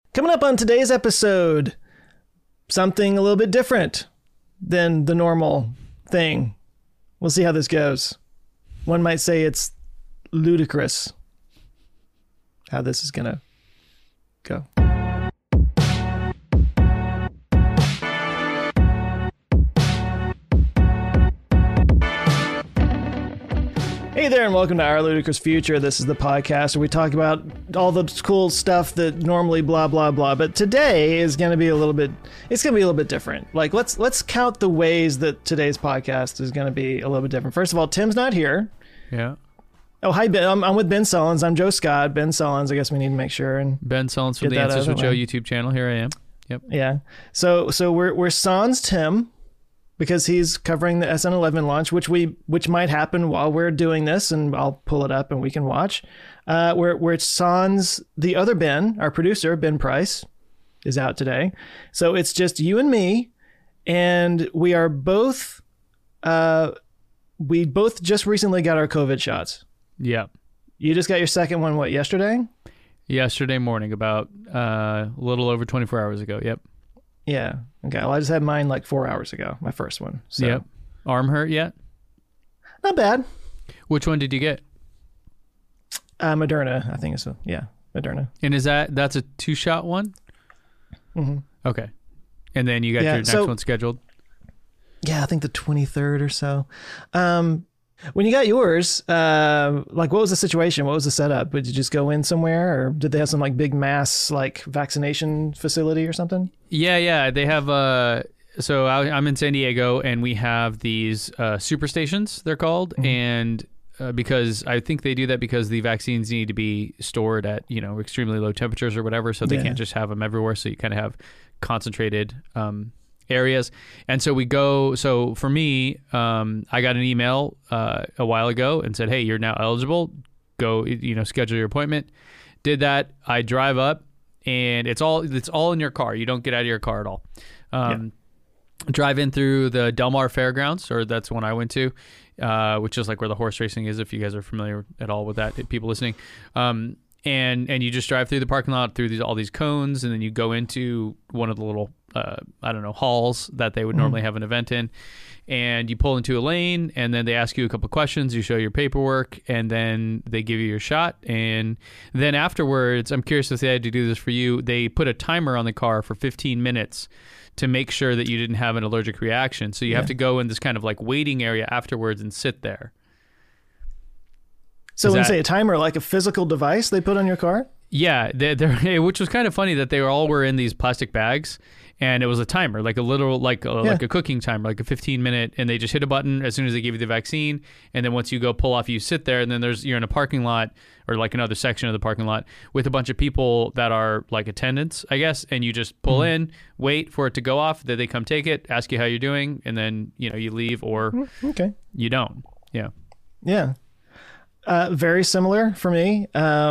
Coming up on today's episode, something a little bit different than the normal thing. We'll see how this goes. One might say it's ludicrous how this is gonna go. Hey there, and welcome to Our Ludicrous Future. This is the podcast where we talk about all the cool stuff that normally blah, blah, blah. But today is going to be a little bit different. Like, let's count the ways that today's podcast is going to be a little bit different. First of all, Tim's not here. Yeah. Oh, hi, Ben. I'm with Ben Sullins. I'm Joe Scott. Ben Sullins, I guess we need to make sure. And Ben Sullins from the Answers with Joe YouTube channel. Here I am. Yep. Yeah. So we're sans Tim, because he's covering the SN11 launch, which might happen while we're doing this, and I'll pull it up and we can watch. We're sans the other Ben, our producer, Ben Price, is out today. So it's just you and me, and we are both, we both just recently got our COVID shots. Yeah. You just got your second one, what, yesterday? Yesterday morning, about a little over 24 hours ago. Yep. Yeah. Okay. Well, I just had mine like 4 hours ago, my first one. So. Yep. Arm hurt yet? Not bad. Which one did you get? Moderna, I think it's Moderna. And that's a 2-shot one? Mm-hmm. Okay. And then you got your next one scheduled? Yeah, I think the 23rd or so. When you got yours, like, what was the situation? What was the setup? Did you just go in somewhere, or did they have some like big mass like vaccination facility or something? Yeah. They have so I'm in San Diego, and we have these super stations, they're called, mm-hmm. and because I think they do that because the vaccines need to be stored at extremely low temperatures or whatever, so they can't just have them everywhere. So you kind of have concentrated areas. And so we go, so for me, I got an email a while ago and said, hey, you're now eligible. Go, schedule your appointment. Did that. I drive up, and it's all in your car. You don't get out of your car at all. Drive in through the Del Mar Fairgrounds, or that's the one I went to, which is like where the horse racing is, if you guys are familiar at all with that, people listening. And you just drive through the parking lot, through all these cones, and then you go into one of the little halls that they would normally have an event in, and you pull into a lane, and then they ask you a couple of questions, you show your paperwork, and then they give you your shot. And then afterwards, I'm curious if they had to do this for you, they put a timer on the car for 15 minutes to make sure that you didn't have an allergic reaction. So you have to go in this kind of like waiting area afterwards and sit there. So when you say a timer, like a physical device they put on your car? Yeah, they're which was kind of funny that they all were in these plastic bags, and it was a timer, like a literal, like a cooking timer, like a 15-minute, and they just hit a button as soon as they give you the vaccine, and then once you go pull off, you sit there, and then you're in a parking lot, or like another section of the parking lot, with a bunch of people that are like attendants, I guess, and you just pull in, wait for it to go off, then they come take it, ask you how you're doing, and then you leave, or you don't. Yeah. Very similar for me.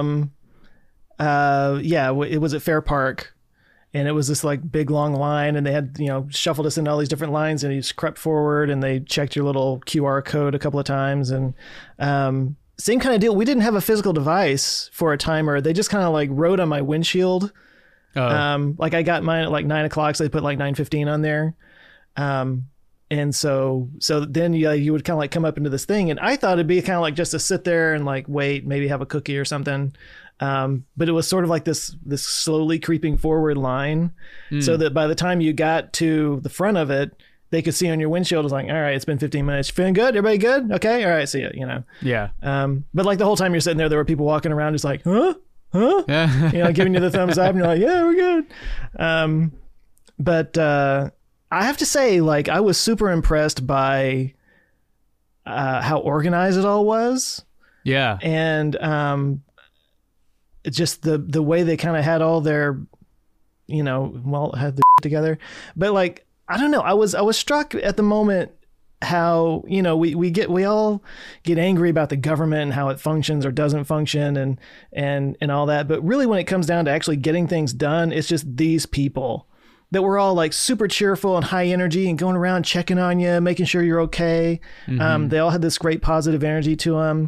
It was at Fair Park, and it was this like big long line, and they had shuffled us into all these different lines, and you just crept forward, and they checked your little QR code a couple of times, and same kind of deal. We didn't have a physical device for a timer. They just kind of like wrote on my windshield. Like I got mine at like 9:00, so they put like 9:15 on there. And so then you would kind of like come up into this thing, and I thought it'd be kind of like just to sit there and like wait, maybe have a cookie or something. But it was sort of like this slowly creeping forward line, so that by the time you got to the front of it, they could see on your windshield, it was like, all right, it's been 15 minutes. You feeling good? Everybody good? Okay. All right. See ya, Yeah. But like the whole time you're sitting there were people walking around just like, huh? Giving you the thumbs up, and you're like, yeah, we're good. But I have to say, like, I was super impressed by how organized it all was. Yeah. And just the way they kind of had all their, had their together. But like, I don't know. I was struck at the moment how, we all get angry about the government and how it functions or doesn't function and all that. But really, when it comes down to actually getting things done, it's just these people that were all like super cheerful and high energy and going around checking on you, making sure you're okay. They all had this great positive energy to them.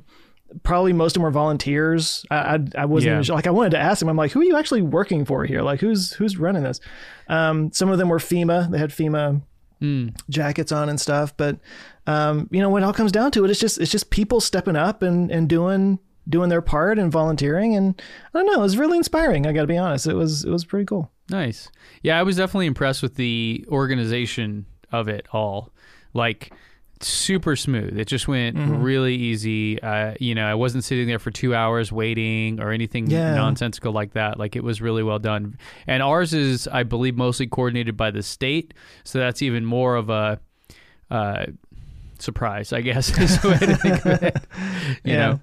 probably most of them were volunteers. I wasn't even sure. Like, I wanted to ask them, I'm like, who are you actually working for here? Like, who's running this? Some of them were FEMA. They had FEMA jackets on and stuff. But, when it all comes down to it, it's just people stepping up and doing their part and volunteering. And I don't know, it was really inspiring. I got to be honest. It was pretty cool. Nice. Yeah, I was definitely impressed with the organization of it all. Like, super smooth. It just went really easy. I wasn't sitting there for 2 hours waiting or anything nonsensical like that. Like, it was really well done. And ours is, I believe, mostly coordinated by the state. So that's even more of a surprise, I guess, is the way to think of it. You know?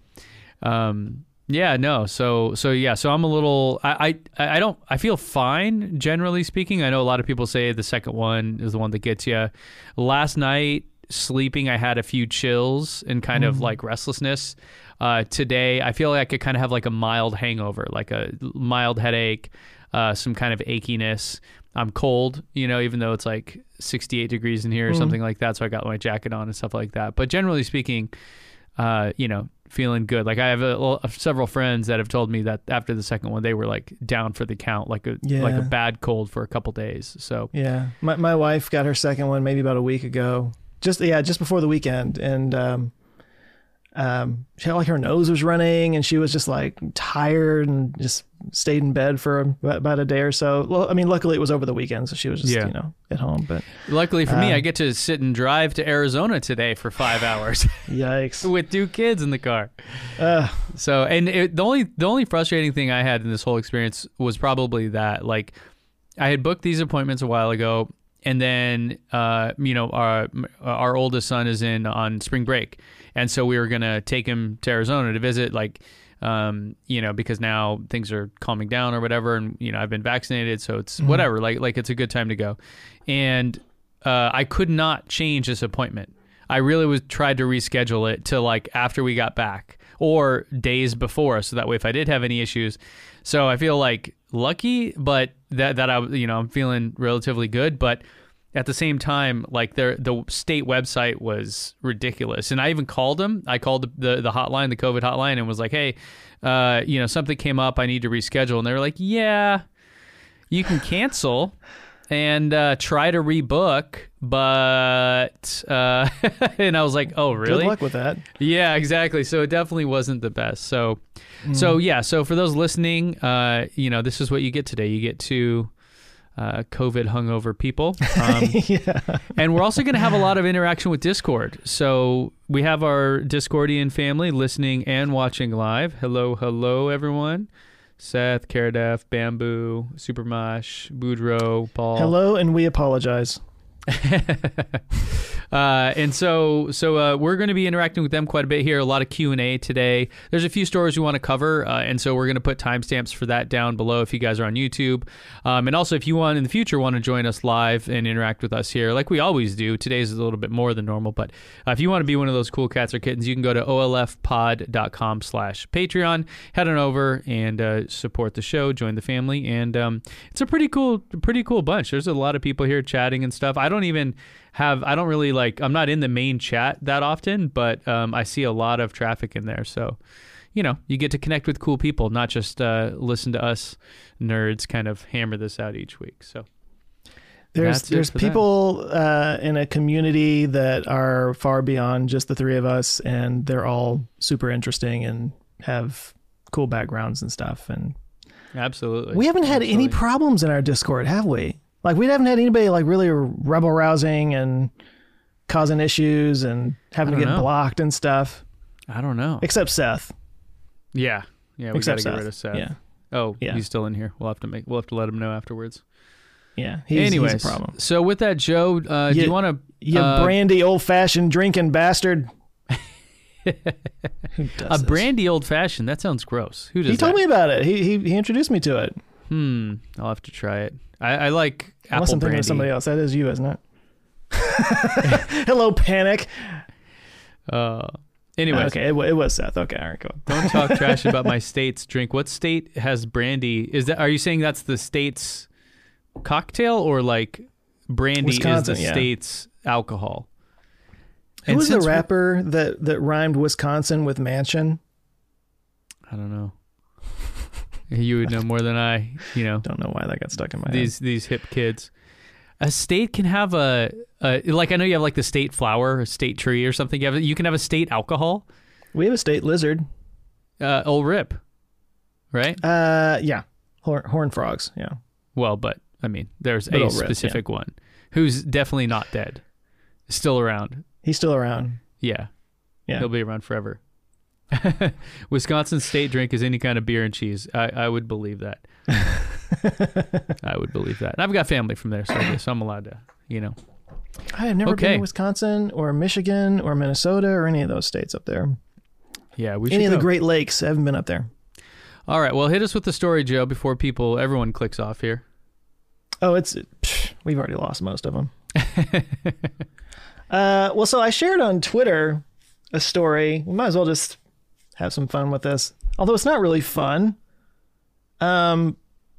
So I'm a little, I feel fine, generally speaking. I know a lot of people say the second one is the one that gets you. Last night, sleeping, I had a few chills and kind of like restlessness. Today, I feel like I kind of have like a mild hangover, like a mild headache, some kind of achiness. I'm cold, even though it's like 68 degrees in here or something like that. So I got my jacket on and stuff like that. But generally speaking, feeling good. Like, I have several friends that have told me that after the second one, they were like down for the count, like a bad cold for a couple days. So yeah, my wife got her second one maybe about a week ago. Just before the weekend, and she had like her nose was running, and she was just like tired and just stayed in bed for about a day or so. Well, I mean, luckily it was over the weekend, so she was just at home. But luckily for me, I get to sit and drive to Arizona today for 5 hours. Yikes! With 2 kids in the car. The only frustrating thing I had in this whole experience was probably that, like, I had booked these appointments a while ago. And then, our oldest son is on spring break. And so we were going to take him to Arizona to visit, like, because now things are calming down or whatever. And, I've been vaccinated, so it's whatever, like it's a good time to go. And I could not change this appointment. I really tried to reschedule it to like after we got back or days before. So that way, if I did have any issues. So I feel like lucky, but that I'm feeling relatively good. But at the same time, like the state website was ridiculous. And I even called them. I called the hotline, the COVID hotline, and was like, hey, something came up. I need to reschedule. And they were like, yeah, you can cancel and try to rebook. But and I was like, oh, really? Good luck with that. Yeah, exactly. So it definitely wasn't the best. So for those listening, this is what you get today. You get two COVID hungover people. And we're also going to have a lot of interaction with Discord. So we have our Discordian family listening and watching live. Hello, everyone. Seth, Karadef, Bamboo, Supermosh, Boudreaux, Paul. Hello, and we apologize. And so we're going to be interacting with them quite a bit here. A lot of Q&A today. There's a few stories we want to cover, and so we're going to put timestamps for that down below if you guys are on YouTube. And also, if you in the future want to join us live and interact with us here, like we always do. Today's is a little bit more than normal, but if you want to be one of those cool cats or kittens, you can go to olfpod.com/Patreon. Head on over and support the show, join the family, and it's a pretty cool bunch. There's a lot of people here chatting and stuff. I'm not in the main chat that often, but I see a lot of traffic in there. So, you get to connect with cool people, not just listen to us nerds kind of hammer this out each week. So there's people in a community that are far beyond just the three of us, and they're all super interesting and have cool backgrounds and stuff. And absolutely, we haven't had any problems in our Discord, have we? Like, we haven't had anybody like really rebel rousing and causing issues and having to get blocked and stuff. I don't know. Except Seth. Yeah. We got to get rid of Seth. Yeah. Oh, yeah. He's still in here. We'll have to let him know afterwards. Yeah. He's a problem. So with that, Joe, do you want to... You brandy old-fashioned drinking bastard. A brandy old-fashioned? That sounds gross. Who does that? He told me about it. He introduced me to it. I'll have to try it. I like apple Unless I'm brandy. thinking of somebody else. That is you, isn't it? Hello, Panic. Anyway. Okay, it was Seth. Okay, all right, go on. Don't talk trash about my state's drink. What state has brandy? Are you saying that's the state's cocktail, or like brandy Wisconsin, is the state's alcohol? Who was the rapper that rhymed Wisconsin with mansion? I don't know. You would know more than I, Don't know why that got stuck in my head. These hip kids. A state can have a like, I know you have like the state flower, or state tree or something. You can have a state alcohol. We have a state lizard. Old Rip, right? Yeah. Horned frogs, yeah. Well, but I mean, there's But a Old Rip, specific one who's definitely not dead. Still around. He's still around. Yeah. Yeah. He'll be around forever. Wisconsin's state drink is any kind of beer and cheese. I would believe that. I would believe that. And I've got family from there, so I guess I'm allowed to, I have never been to Wisconsin or Michigan or Minnesota or any of those states up there. Yeah, we should Any of go. the Great Lakes. I haven't been up there. All right, well, hit us with the story, Joe, before everyone clicks off here. Oh, we've already lost most of them. Well, so I shared on Twitter a story. We might as well just have some fun with this. Although it's not really fun. I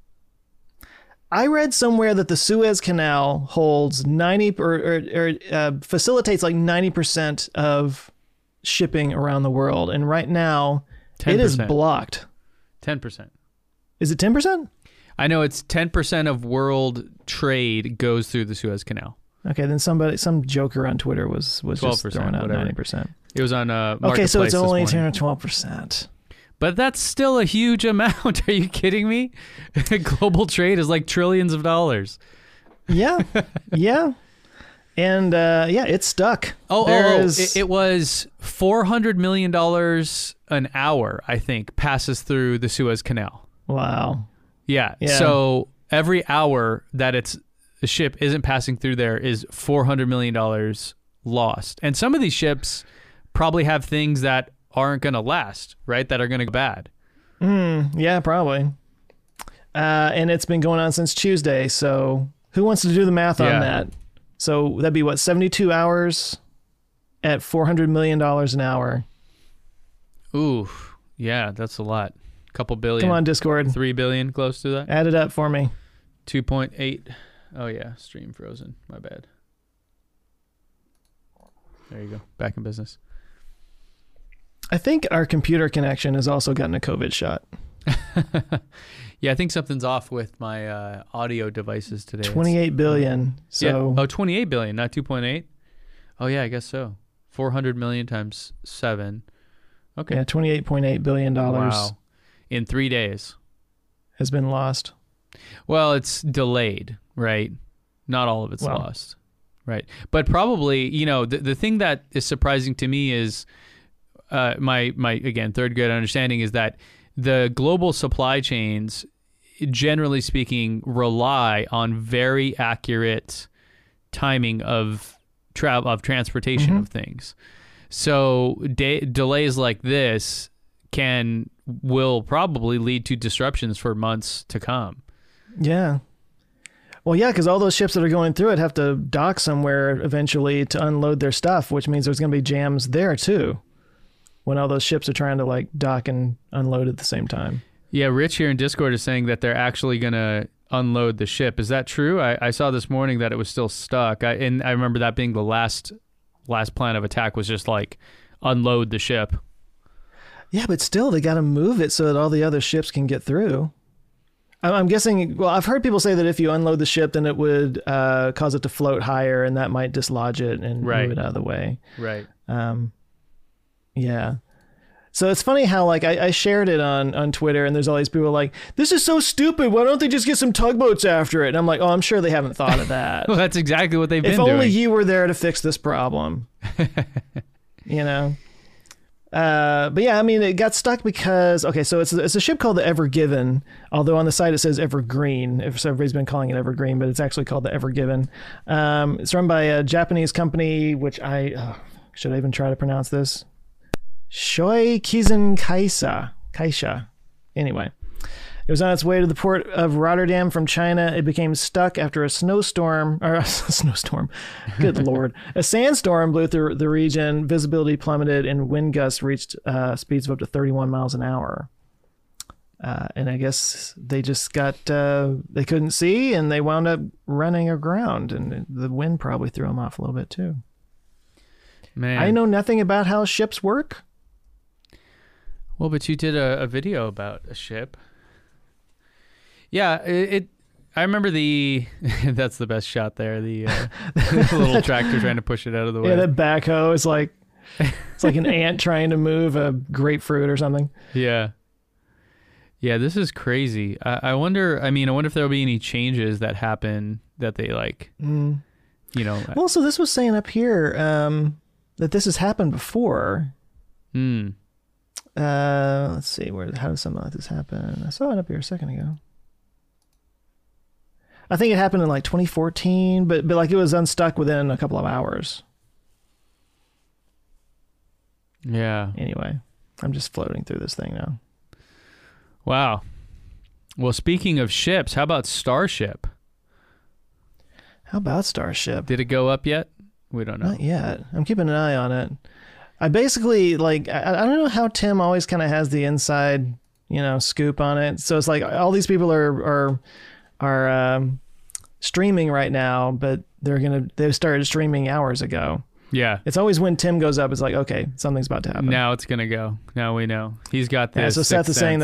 read somewhere that the Suez Canal holds 90 or facilitates like 90% of shipping around the world. And right now 10%. it is blocked. 10%. Is it 10%? I know it's 10% of world trade goes through the Suez Canal. Okay, then some joker on Twitter was just throwing out whatever. 90%. It was on Marketplace. Okay, so it's only this 10 morning. or 12%. But that's still a huge amount. Are you kidding me? Global trade is like trillions of dollars. Yeah, yeah. And it's stuck. It was $400 million an hour, I think, passes through the Suez Canal. Wow. Yeah. Yeah. So every hour that the ship isn't passing through there is $400 million lost. And some of these ships probably have things that aren't going to last, right? That are going to go bad. Yeah, probably. And it's been going on since Tuesday. So who wants to do the math on that? So that'd be 72 hours at $400 million an hour. Ooh, yeah, that's a lot. Couple billion. Come on, Discord. 3 billion, close to that. Add it up for me. 2.8. Oh yeah, stream frozen. My bad. There you go. Back in business. I think our computer connection has also gotten a COVID shot. Yeah, I think something's off with my audio devices today. 28 billion. So yeah. 28 billion, not 2.8. Oh yeah, I guess so. 400 million times 7. Okay. Yeah, $28.8 billion Wow. In 3 days. has been lost. Well, it's delayed, right? Not all of it's lost, right? But probably, the thing that is surprising to me is my again, third grade understanding is that the global supply chains, generally speaking, rely on very accurate timing of transportation of things. So delays like this will probably lead to disruptions for months to come. Yeah. Well, yeah, because all those ships that are going through it have to dock somewhere eventually to unload their stuff, which means there's going to be jams there too when all those ships are trying to like dock and unload at the same time. Yeah, Rich here in Discord is saying that they're actually going to unload the ship. Is that true? I saw this morning that it was still stuck. And I remember that being the last plan of attack was just like unload the ship. Yeah, but still, they got to move it so that all the other ships can get through. I'm guessing, well, I've heard people say that if you unload the ship, then it would cause it to float higher, and that might dislodge it and move it out of the way. Right. Yeah. So it's funny how, like, I shared it on Twitter, and there's all these people like, this is so stupid. Why don't they just get some tugboats after it? And I'm like, oh, I'm sure they haven't thought of that. Well, that's exactly what they've been if doing. only you were there to fix this problem. But yeah, I mean, it got stuck because, okay, so it's a ship called the Ever Given, although on the site it says Evergreen. So everybody's been calling it Evergreen, but it's actually called the Ever Given. It's run by a Japanese company, which should I even try to pronounce this? Shoei Kizen Kaisha. Anyway, it was on its way to the port of Rotterdam from China. It became stuck after a snowstorm. Good Lord. A sandstorm blew through the region. Visibility plummeted and wind gusts reached speeds of up to 31 miles an hour. And I guess they just they couldn't see and they wound up running aground, and the wind probably threw them off a little bit too. Man. I know nothing about how ships work. Well, but you did a video about a ship. Yeah, I remember that's the best shot there. The little tractor trying to push it out of the way. Yeah, that backhoe is like it's like an ant trying to move a grapefruit or something. Yeah. Yeah, this is crazy. I wonder. I wonder if there'll be any changes that happen that they like. Well, so this was saying up here that this has happened before. Let's see, how does something like this happen? I saw it up here a second ago. I think it happened in like 2014, but like it was unstuck within a couple of hours. Yeah. Anyway, I'm just floating through this thing now. Wow. Well, speaking of ships, how about Starship? How about Starship? Did it go up yet? We don't know. Not yet. I'm keeping an eye on it. I basically I don't know how Tim always kind of has the inside, scoop on it. So it's like all these people are streaming right now, but they've started streaming hours ago. Yeah. It's always when Tim goes up, it's like, okay, something's about to happen. Now it's going to go. Now we know. He's got this. Yeah, so Seth is saying the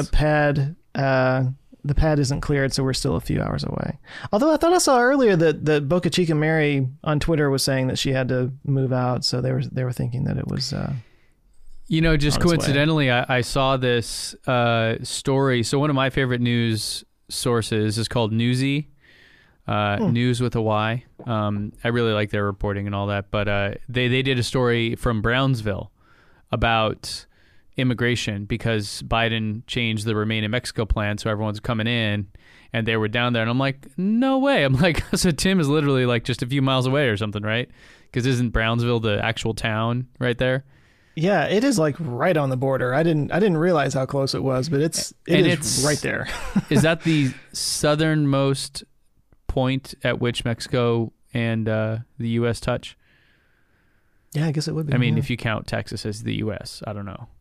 pad isn't cleared, so we're still a few hours away. Although I thought I saw earlier that Boca Chica Mary on Twitter was saying that she had to move out, so they were thinking that it was just coincidentally, I saw this story. So one of my favorite news sources is called Newsy. News with a Y. I really like their reporting and all that, but they did a story from Brownsville about immigration because Biden changed the Remain in Mexico plan, so everyone's coming in, and they were down there, and I'm like, no way. I'm like, so Tim is literally like just a few miles away or something, right? Because isn't Brownsville the actual town right there? Yeah, it is like right on the border. I didn't realize how close it was, but it is right there. Is that the southernmost point at which Mexico and the U.S. touch? Yeah, I guess it would be. If you count Texas as the U.S., I don't know.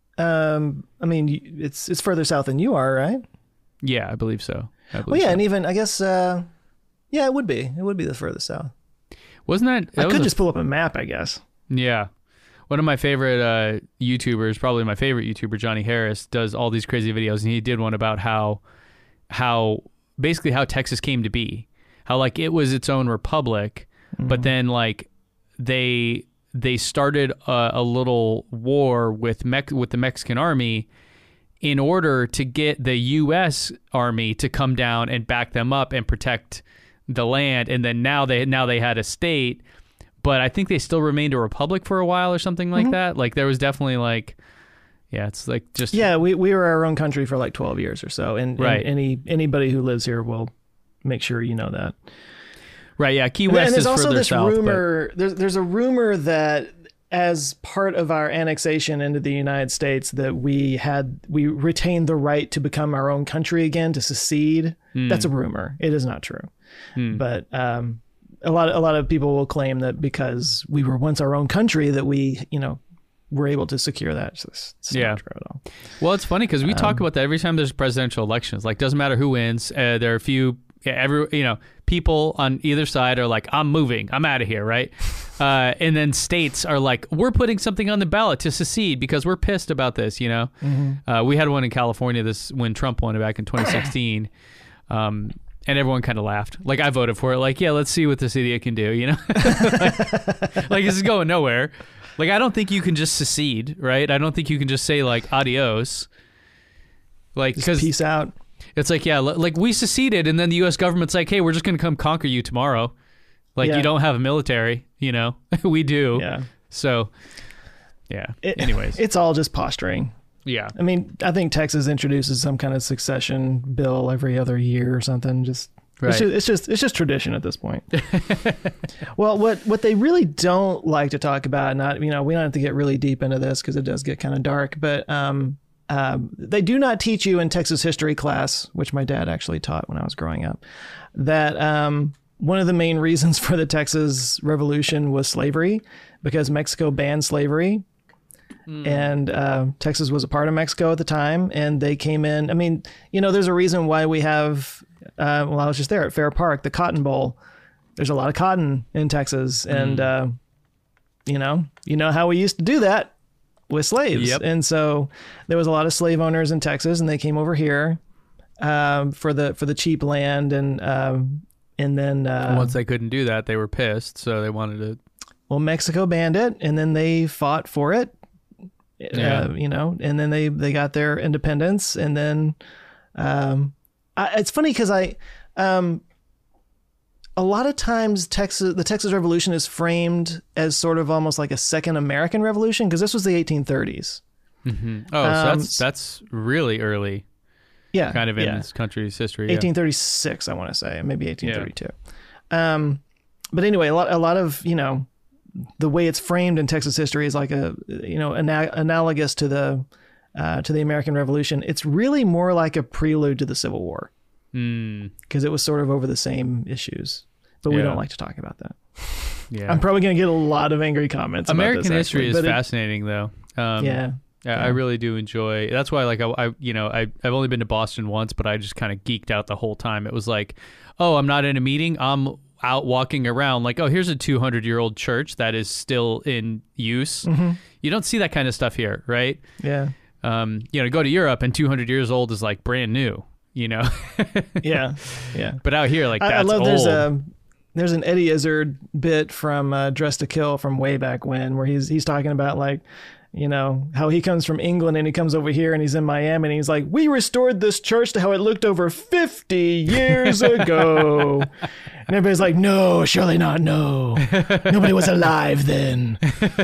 It's further south than you are, right? Yeah, I believe so. And even I guess, it would be. It would be the furthest south. Wasn't that? I could just pull up a map, I guess. Yeah. One of my favorite YouTubers, probably my favorite YouTuber, Johnny Harris, does all these crazy videos, and he did one about how basically how Texas came to be, how like it was its own republic, but then like they started a little war with the Mexican army in order to get the U.S. Army to come down and back them up and protect the land, and then now they had a state, but I think they still remained a republic for a while or something like that. Like there was definitely like. Yeah, it's like just... Yeah, we were our own country for like 12 years or so. And, right. and anybody who lives here will make sure you know that. Right, yeah. Key West is further south. Rumor, there's a rumor that as part of our annexation into the United States that we retained the right to become our own country again, to secede. That's a rumor. It is not true. But a lot of people will claim that because we were once our own country that we, we're able to secure that. It's not true at all. Well, it's funny because we talk about that every time there's presidential elections. Like, doesn't matter who wins. There are a few, people on either side are like, I'm moving, I'm out of here, right? And then states are like, we're putting something on the ballot to secede because we're pissed about this. We had one in California when Trump won it back in 2016. And everyone kind of laughed. Like, I voted for it. Like, yeah, let's see what this idiot can do. Like this is going nowhere. Like, I don't think you can just secede, right? I don't think you can just say, like, adios. Like, because peace out. It's like, yeah, like we seceded, and then the U.S. government's like, hey, we're just going to come conquer you tomorrow. Like, you don't have a military, we do. Yeah. So, yeah. Anyways. It's all just posturing. Yeah. I think Texas introduces some kind of succession bill every other year or something. Right. It's just tradition at this point. Well, what they really don't like to talk about, we don't have to get really deep into this because it does get kind of dark, but they do not teach you in Texas history class, which my dad actually taught when I was growing up, that one of the main reasons for the Texas Revolution was slavery, because Mexico banned slavery. And Texas was a part of Mexico at the time, and they came in. There's a reason why we have, I was just there at Fair Park, the Cotton Bowl. There's a lot of cotton in Texas, and you know how we used to do that. with slaves. Yep. And so there was a lot of slave owners in Texas, and they came over here for the cheap land, and then Once they couldn't do that, they were pissed, so they wanted to. well, Mexico banned it, and then they fought for it. Yeah. And then they got their independence, and then it's funny because a lot of times the Texas Revolution is framed as sort of almost like a second American Revolution, because this was the 1830s. Mm-hmm. Oh, so that's really early, Yeah, kind of in this country's history. 1836, I want to say, maybe 1832. But anyway, a lot of the way it's framed in Texas history is like analogous to the American Revolution. It's really more like a prelude to the Civil War, because it was sort of over the same issues. But we don't like to talk about that. Yeah, I'm probably going to get a lot of angry comments. American about this, history actually, is fascinating, though. Yeah, I really do enjoy. That's why, like, I've only been to Boston once, but I just kind of geeked out the whole time. It was like, oh, I'm not in a meeting. I'm out walking around. Like, oh, here's a 200-year-old church that is still in use. Mm-hmm. You don't see that kind of stuff here, right? Yeah. Go to Europe and 200 years old is like brand new. Yeah. But out here, like, that's I love old. There's an Eddie Izzard bit from Dressed to Kill from way back when, where he's talking about, like, how he comes from England and he comes over here and he's in Miami and he's like, we restored this church to how it looked over 50 years ago. And everybody's like, no, surely not. No, nobody was alive then.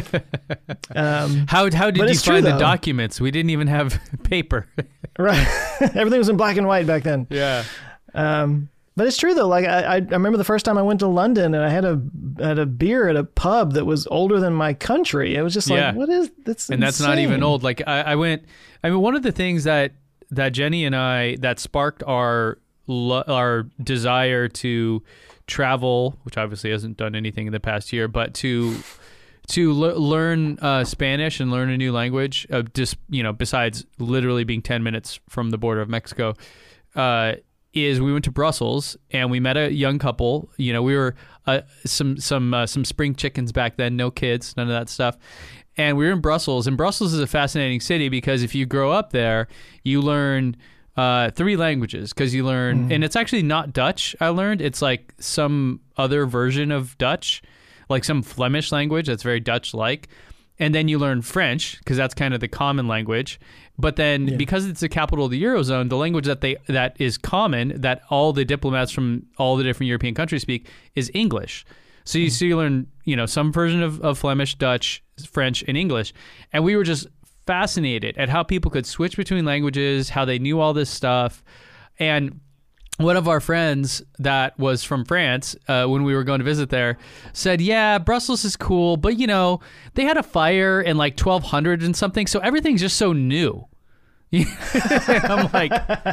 How did you find the documents? We didn't even have paper. Right. Everything was in black and white back then. Yeah. But it's true though. Like I remember the first time I went to London and I had a beer at a pub that was older than my country. It was just like, what is that's? And that's not even old. Like I went. I mean, one of the things that Jenny and I that sparked our desire to travel, which obviously hasn't done anything in the past year, but to learn Spanish and learn a new language, just besides literally being 10 minutes from the border of Mexico. Is we went to Brussels and we met a young couple. We were some spring chickens back then, no kids, none of that stuff. And we were in Brussels, and Brussels is a fascinating city because if you grow up there, you learn 3 languages, because you learn, and it's actually not Dutch. I learned it's like some other version of Dutch, like some Flemish language that's very Dutch-like. And then you learn French, because that's kind of the common language. But then because it's the capital of the Eurozone, the language that is common, that all the diplomats from all the different European countries speak, is English. So you learn, some version of Flemish, Dutch, French, and English. And we were just fascinated at how people could switch between languages, how they knew all this stuff. And one of our friends that was from France, when we were going to visit there, said, yeah, Brussels is cool, but, they had a fire in like 1200 and something, so everything's just so new. I'm like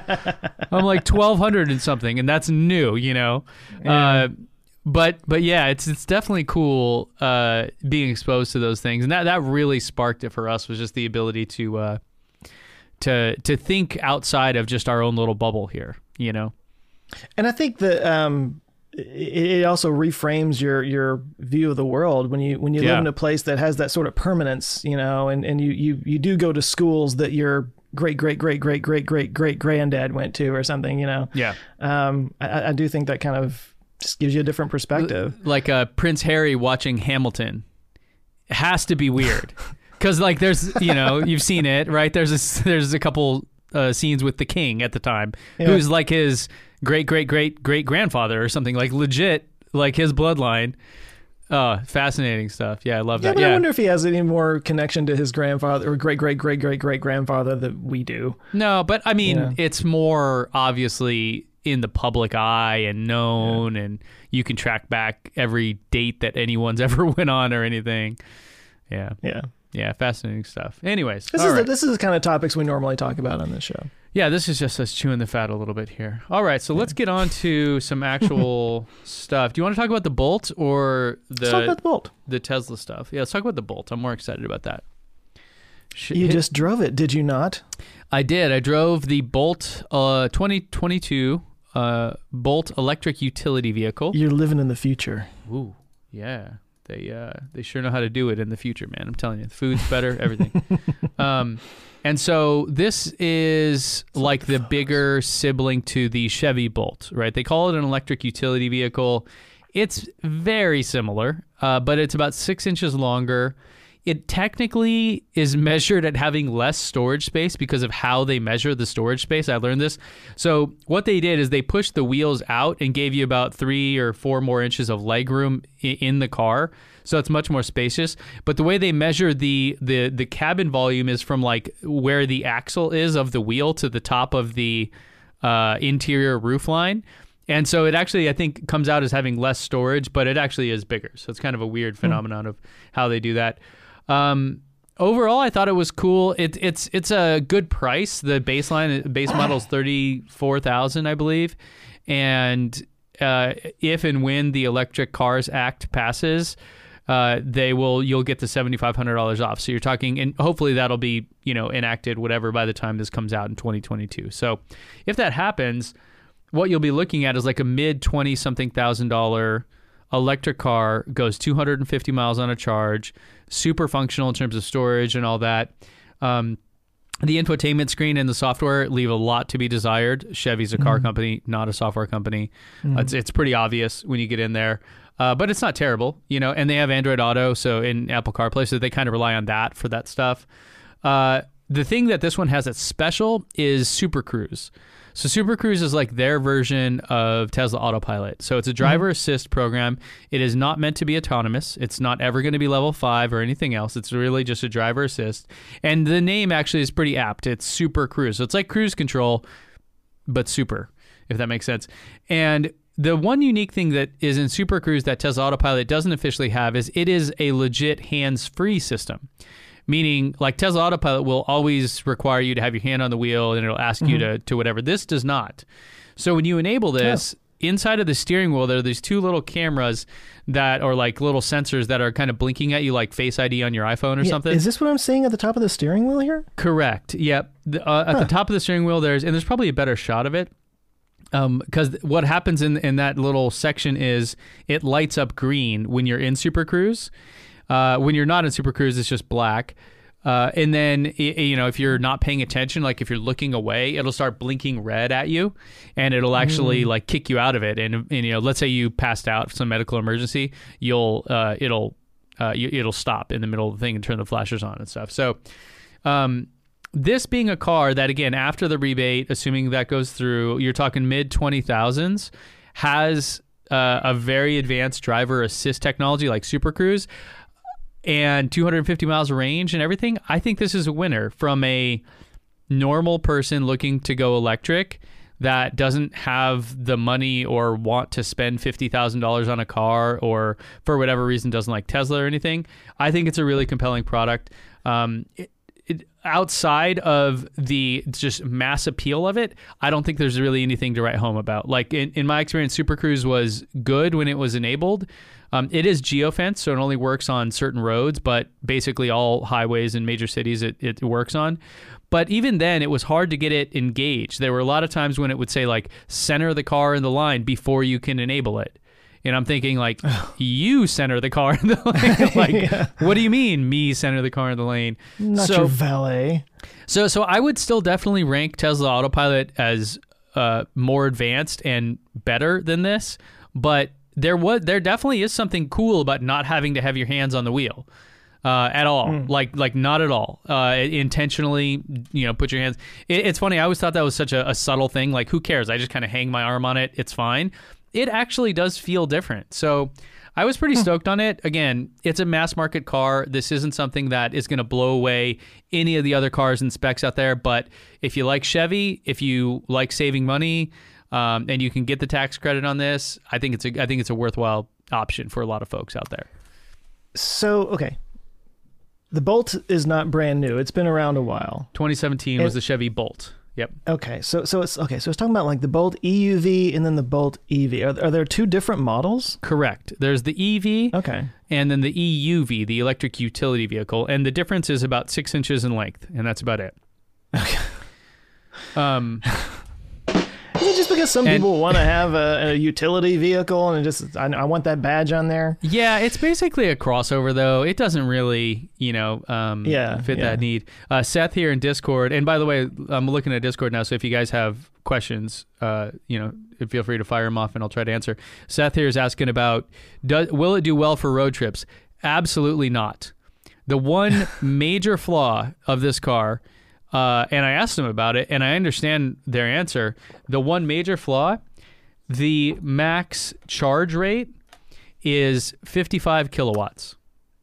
1200 and something, and that's new, Yeah. But yeah, it's definitely cool being exposed to those things, and that really sparked it for us, was just the ability to think outside of just our own little bubble here, And I think that it also reframes your view of the world when you live in a place that has that sort of permanence, and you do go to schools that your great granddad went to or something, Yeah. I do think that kind of just gives you a different perspective. Like Prince Harry watching Hamilton has to be weird, because like there's you've seen it, right? There's a couple scenes with the king at the time, who's like his great grandfather or something, like legit, like his bloodline. Fascinating stuff. Yeah, I love that. But I wonder if he has any more connection to his grandfather or great grandfather that we do. No, but I mean, it's more obviously in the public eye and known, and you can track back every date that anyone's ever went on or anything. Yeah, fascinating stuff. Anyways, this is the kind of topics we normally talk about on this show. Yeah, this is just us chewing the fat a little bit here. All right, so let's get on to some actual stuff. Do you want to talk about the Bolt or let's talk about the Bolt, the Tesla stuff? Yeah, let's talk about the Bolt. I'm more excited about that. You just drove it, did you not? I did. I drove the Bolt 2022 Bolt electric utility vehicle. You're living in the future. Ooh, yeah. They sure know how to do it in the future, man. I'm telling you, the food's better, everything. And so this is like the bigger sibling to the Chevy Bolt, right? They call it an electric utility vehicle. It's very similar, but it's about 6 inches longer. It technically is measured at having less storage space because of how they measure the storage space. I learned this. So what they did is they pushed the wheels out and gave you about 3 or 4 more inches of legroom in the car. So it's much more spacious. But the way they measure the cabin volume is from like where the axle is of the wheel to the top of the interior roof line. And so it actually, I think, comes out as having less storage, but it actually is bigger. So it's kind of a weird phenomenon of how they do that. Overall, I thought it was cool. It's a good price. The base model is $34,000, I believe. And if and when the Electric Cars Act passes, you'll get the $7,500 off. So you're talking, and hopefully that'll be, enacted, whatever, by the time this comes out in 2022. So if that happens, what you'll be looking at is like a mid $20-something thousand electric car, goes 250 miles on a charge, super functional in terms of storage and all that. The infotainment screen and the software leave a lot to be desired. Chevy's a car company, not a software company. It's pretty obvious when you get in there. But it's not terrible, and they have Android Auto, so in Apple CarPlay, so they kind of rely on that for that stuff. The thing that this one has that's special is Super Cruise. So Super Cruise is like their version of Tesla Autopilot. So it's a driver assist program. It is not meant to be autonomous. It's not ever going to be level 5 or anything else. It's really just a driver assist. And the name actually is pretty apt. It's Super Cruise. So it's like cruise control, but super, if that makes sense. And the one unique thing that is in Super Cruise that Tesla Autopilot doesn't officially have is it is a legit hands-free system. Meaning, like Tesla Autopilot will always require you to have your hand on the wheel and it'll ask you to whatever. This does not. So when you enable this, inside of the steering wheel, there are these 2 little cameras that are like little sensors that are kind of blinking at you like Face ID on your iPhone or something. Is this what I'm seeing at the top of the steering wheel here? Correct. Yep. At the top of the steering wheel, there's probably a better shot of it. Because what happens in that little section is it lights up green when you're in Super Cruise. When you're not in Super Cruise, it's just black. And then, if you're not paying attention, like if you're looking away, it'll start blinking red at you and it'll actually like kick you out of it. And let's say you passed out for some medical emergency, it'll stop in the middle of the thing and turn the flashers on and stuff. So, this being a car that, again, after the rebate, assuming that goes through, you're talking mid 20,000s, has a very advanced driver assist technology like Super Cruise and 250 miles of range and everything. I think this is a winner from a normal person looking to go electric that doesn't have the money or want to spend $50,000 on a car or for whatever reason doesn't like Tesla or anything. I think it's a really compelling product. Outside of the just mass appeal of it, I don't think there's really anything to write home about. Like in my experience, Super Cruise was good when it was enabled. It is geofenced, so it only works on certain roads, but basically all highways in major cities it works on. But even then, it was hard to get it engaged. There were a lot of times when it would say like center the car in the line before you can enable it. And I'm thinking like, you center the car in the lane. Like, what do you mean, me center the car in the lane? Not your valet. So I would still definitely rank Tesla Autopilot as more advanced and better than this. But there definitely is something cool about not having to have your hands on the wheel at all. Like not at all. Intentionally, put your hands. It's funny. I always thought that was such a subtle thing. Like, who cares? I just kind of hang my arm on it. It's fine. It actually does feel different. So I was pretty stoked on it. Again, it's a mass market car. This isn't something that is going to blow away any of the other cars and specs out there. But if you like Chevy, if you like saving money, and you can get the tax credit on this, I think it's a worthwhile option for a lot of folks out there. So, okay. The Bolt is not brand new. It's been around a while. 2017 was the Chevy Bolt. Yep. Okay, so it's talking about like the Bolt EUV and then the Bolt EV. Are there 2 different models? Correct. There's the EV, okay, and then the EUV, the electric utility vehicle, and the difference is about 6 inches in length, and that's about it. Okay. it just because some people want to have a utility vehicle and I want that badge on there? Yeah, it's basically a crossover, though. It doesn't really, fit that need. Seth here in Discord, and by the way, I'm looking at Discord now, so if you guys have questions, feel free to fire them off and I'll try to answer. Seth here is asking about, will it do well for road trips? Absolutely not. The one major flaw of this car, and I asked them about it, and I understand their answer. The one major flaw, the max charge rate is 55 kilowatts.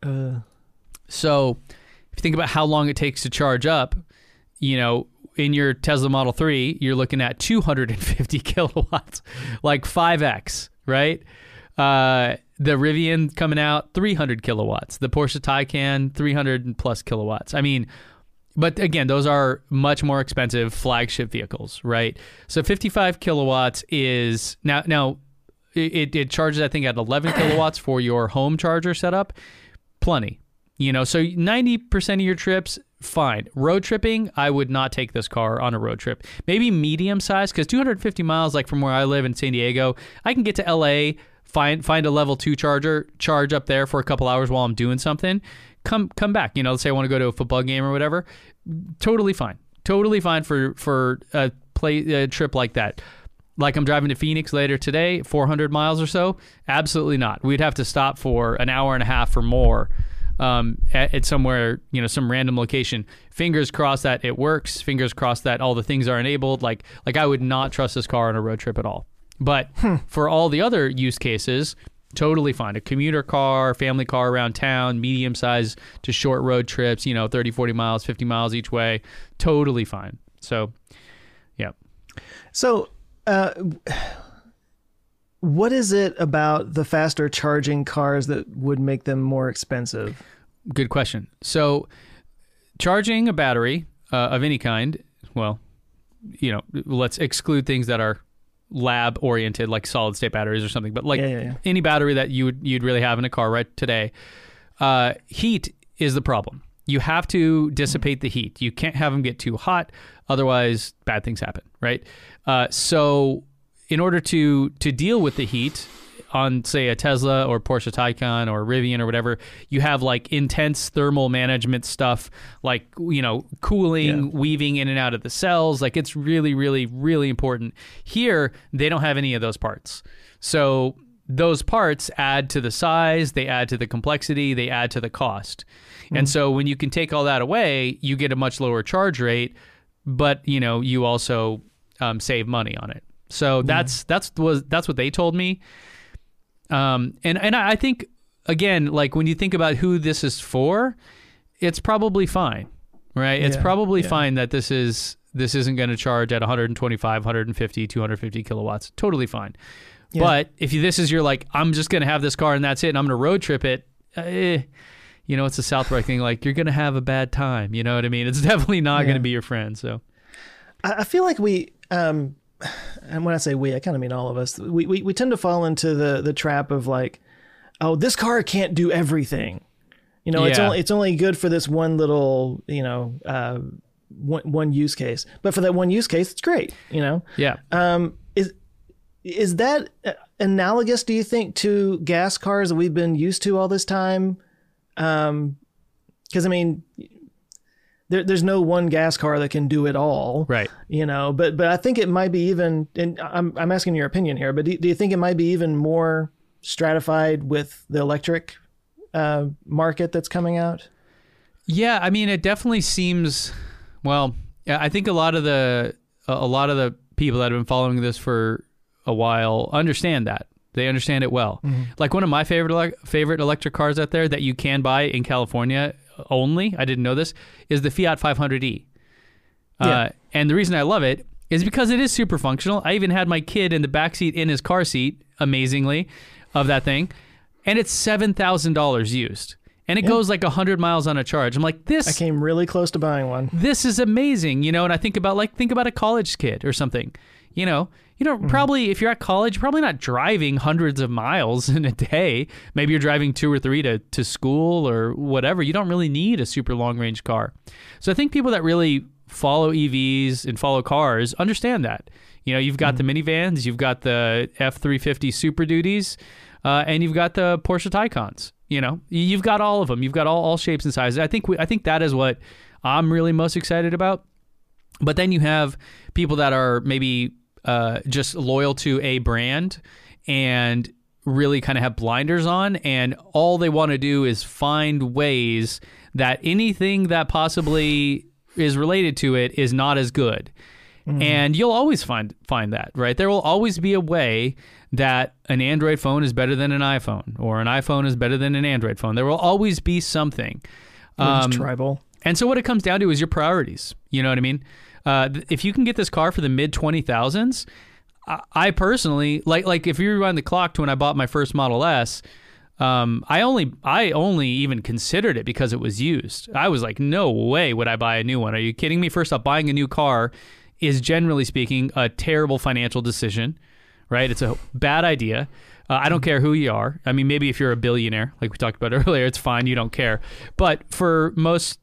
So if you think about how long it takes to charge up, in your Tesla Model 3, you're looking at 250 kilowatts, like 5x, right? The Rivian coming out, 300 kilowatts. The Porsche Taycan, 300 plus kilowatts. I mean, but again, those are much more expensive flagship vehicles, right? So 55 kilowatts is now it charges, I think, at 11 kilowatts for your home charger setup. Plenty, so 90% of your trips, fine. Road tripping, I would not take this car on a road trip. Maybe medium size, because 250 miles, like from where I live in San Diego, I can get to LA, find a level 2 charger, charge up there for a couple hours while I'm doing something, come back. Let's say I want to go to a football game or whatever. Totally fine for a trip like that. Like I'm driving to Phoenix later today, 400 miles or so. Absolutely not. We'd have to stop for an hour and a half or more at somewhere, some random location. Fingers crossed that it works. Fingers crossed that all the things are enabled. Like I would not trust this car on a road trip at all. But for all the other use cases, totally fine. A commuter car, family car around town, medium size to short road trips, 30, 40 miles, 50 miles each way, totally fine. So, yeah. So, what is it about the faster charging cars that would make them more expensive? Good question. So, charging a battery of any kind, well, let's exclude things that are lab oriented, like solid state batteries or something, but any battery that you'd really have in a car right today, heat is the problem. You have to dissipate the heat. You can't have them get too hot, otherwise bad things happen, right? So in order to deal with the heat on, say, a Tesla or Porsche Taycan or Rivian or whatever, you have like intense thermal management stuff, like, cooling, weaving in and out of the cells. Like it's really, really, really important. Here, they don't have any of those parts. So those parts add to the size, they add to the complexity, they add to the cost. And so when you can take all that away, you get a much lower charge rate, but, you also save money on it. So that's what they told me. And I think, again, like when you think about who this is for, it's probably fine, right? It's probably fine that this isn't going to charge at 125, 150, 250 kilowatts. Totally fine. Yeah. But if this is your, like, I'm just going to have this car and that's it, and I'm going to road trip it, it's a Southwark thing. Like, you're going to have a bad time. You know what I mean? It's definitely not going to be your friend. So I feel like we, and when I say we, I kind of mean all of us. We tend to fall into the trap of like, oh, this car can't do everything. It's only good for this one little, one use case. But for that one use case, it's great. Yeah. Is that analogous, do you think, to gas cars that we've been used to all this time? Because I mean, there's no one gas car that can do it all, right? But I think it might be even, and I'm asking your opinion here, but do you think it might be even more stratified with the electric market that's coming out? Yeah, I mean, it definitely seems. Well, I think a lot of the people that have been following this for a while understand that. They understand it well. Mm-hmm. Like one of my favorite electric cars out there that you can buy in California only, I didn't know this, is the Fiat 500e. And the reason I love it is because it is super functional. I even had my kid in the backseat in his car seat, amazingly, of that thing. And it's $7,000 used. And it goes like 100 miles on a charge. I'm like, this... I came really close to buying one. This is amazing, and I think about a college kid or something. Probably if you're at college, you're probably not driving hundreds of miles in a day. Maybe you're driving 2 or 3 to school or whatever. You don't really need a super long range car. So I think people that really follow EVs and follow cars understand that. You know, you've got the minivans, you've got the F-350 Super Duties, and you've got the Porsche Taycans. You know, you've got all of them. You've got all shapes and sizes. I think that is what I'm really most excited about. But then you have people that are maybe just loyal to a brand and really kind of have blinders on, and all they want to do is find ways that anything that possibly is related to it is not as good. And you'll always find that, right? There will always be a way that an Android phone is better than an iPhone, or an iPhone is better than an Android phone. There will always be something. It's tribal. And so what it comes down to is your priorities. You know what I mean? If you can get this car for the mid 20,000s, I personally like if you rewind the clock to when I bought my first Model S, I only even considered it because it was used. I was like, no way would I buy a new one. Are you kidding me? First off, buying a new car is, generally speaking, a terrible financial decision, right? It's a bad idea. I don't care who you are. I mean, maybe if you're a billionaire, like we talked about earlier, it's fine. You don't care. But for most,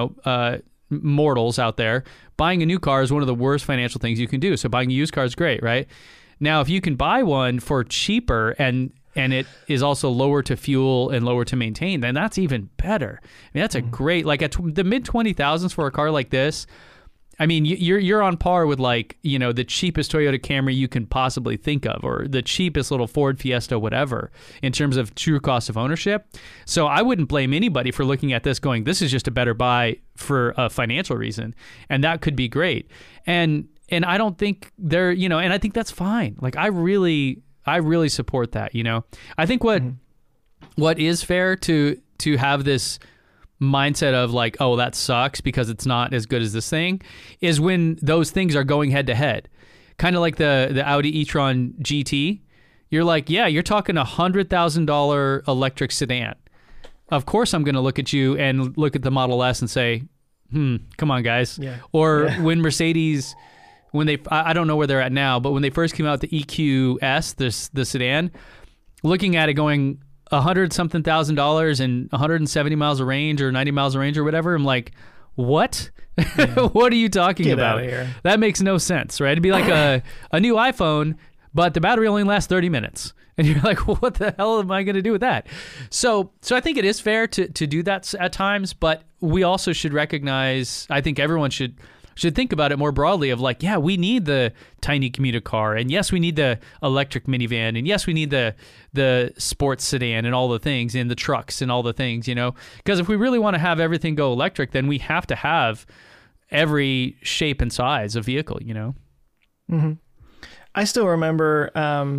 mortals out there, buying a new car is one of the worst financial things you can do. So buying a used car is great, right? Now, if you can buy one for cheaper and it is also lower to fuel and lower to maintain, then that's even better. I mean, that's a great, like at the mid 20,000s for a car like this. I mean, you're on par with the cheapest Toyota Camry you can possibly think of, or the cheapest little Ford Fiesta, whatever, in terms of true cost of ownership. So I wouldn't blame anybody for looking at this going, this is just a better buy for a financial reason. And that could be great. And I don't think and I think that's fine. Like, I really support that, I think what is fair to have this mindset of like, oh, that sucks because it's not as good as this thing, is when those things are going head to head. Kind of like the Audi e-tron GT. You're like, yeah, you're talking $100,000 electric sedan. Of course I'm going to look at you and look at the Model S and say, come on, guys. Yeah. Or when Mercedes, I don't know where they're at now, but when they first came out with the EQS, the sedan, looking at it going, $100-something thousand and 170 miles of range or 90 miles of range or whatever. I'm like, what? Yeah. What are you talking about? Here. That makes no sense, right? It'd be like a new iPhone, but the battery only lasts 30 minutes. And you're like, well, what the hell am I going to do with that? So I think it is fair to do that at times, but we also should recognize, I think everyone should think about it more broadly of like, yeah, we need the tiny commuter car, and yes, we need the electric minivan, and yes, we need the sports sedan and all the things, and the trucks and all the things, because if we really want to have everything go electric, then we have to have every shape and size of vehicle, Mm-hmm. I still remember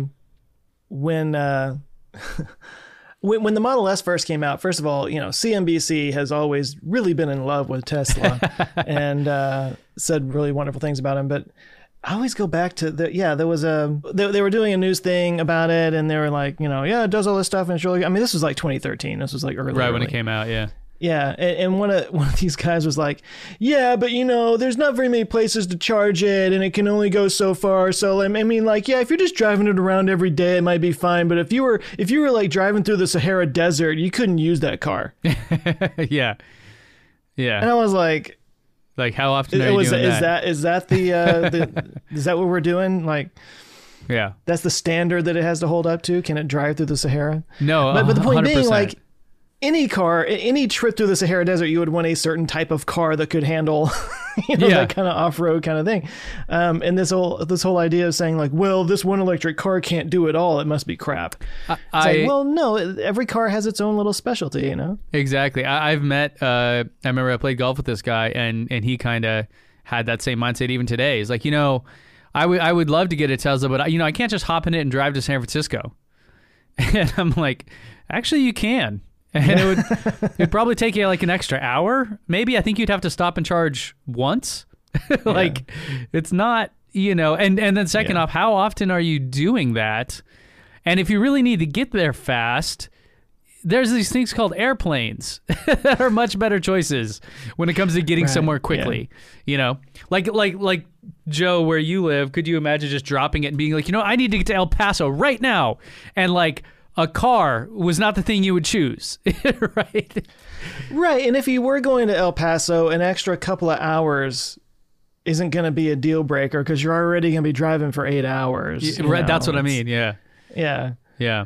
when the Model S first came out. First of all, CNBC has always really been in love with Tesla and said really wonderful things about him. But I always go back to there was they were doing a news thing about it, and they were like, it does all this stuff, and it's really, I mean, this was like 2013. This was like early. Right when it came out, yeah. Yeah, and one of these guys was like, yeah, but there's not very many places to charge it, and it can only go so far. So I mean, like, yeah, if you're just driving it around every day, it might be fine. But if you were like driving through the Sahara Desert, you couldn't use that car. Yeah. And I was like, how often are you doing that? Is that is that what we're doing? Like, yeah, that's the standard that it has to hold up to. Can it drive through the Sahara? No, but the point 100%. being, like, any car, any trip through the Sahara Desert, you would want a certain type of car that could handle, that kind of off-road kind of thing. And this whole idea of saying like, well, this one electric car can't do it all, it must be crap. Well, no, every car has its own little specialty, Exactly. I've met, I remember I played golf with this guy, and he kind of had that same mindset even today. He's like, I would love to get a Tesla, but I can't just hop in it and drive to San Francisco. And I'm like, actually you can. And it'd probably take you like an extra hour. Maybe. I think you'd have to stop and charge once. It's not, and then second off, how often are you doing that? And if you really need to get there fast, there's these things called airplanes that are much better choices when it comes to getting somewhere quickly. Like Joe, where you live, could you imagine just dropping it and being like, I need to get to El Paso right now, and like, a car was not the thing you would choose, right? Right, and if you were going to El Paso, an extra couple of hours isn't going to be a deal breaker because you're already going to be driving for 8 hours. Right, that's what I mean. Yeah. Yeah. Yeah.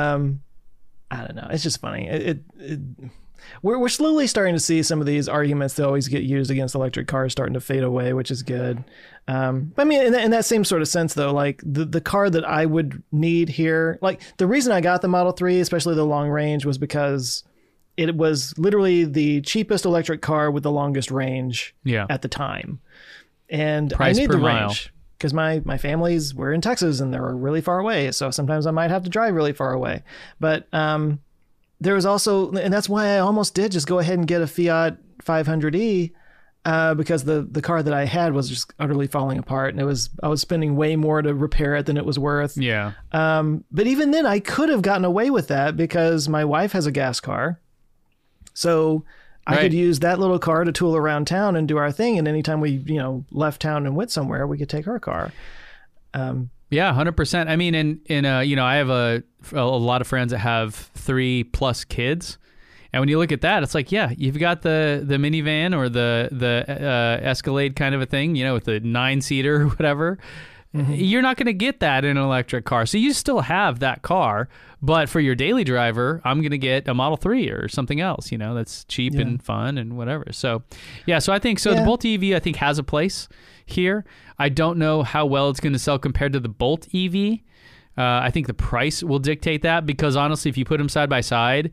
I don't know. It's just funny. We're slowly starting to see some of these arguments that always get used against electric cars starting to fade away, which is good. I mean, in that same sort of sense, though, like the car that I would need here, like the reason I got the Model 3, especially the long range, was because it was literally the cheapest electric car with the longest range at the time. And price I need per the mile. range because my families were in Texas and they're really far away. So sometimes I might have to drive really far away. But there was also, and that's why I almost did just go ahead and get a Fiat 500e because the car that I had was just utterly falling apart, and I was spending way more to repair it than it was worth. Yeah. But even then, I could have gotten away with that because my wife has a gas car, so I could use that little car to tool around town and do our thing. And anytime we left town and went somewhere, we could take her car. Yeah, 100%. I mean, I have a lot of friends that have 3+ kids. And when you look at that, it's like, yeah, you've got the minivan or the Escalade kind of a thing, with the 9-seater or whatever. Mm-hmm. You're not going to get that in an electric car. So you still have that car, but for your daily driver, I'm going to get a Model 3 or something else, that's cheap and fun and whatever. So, yeah, so I think the Bolt EV, I think, has a place here. I don't know how well it's going to sell compared to the Bolt EV. I think the price will dictate that because honestly, if you put them side by side,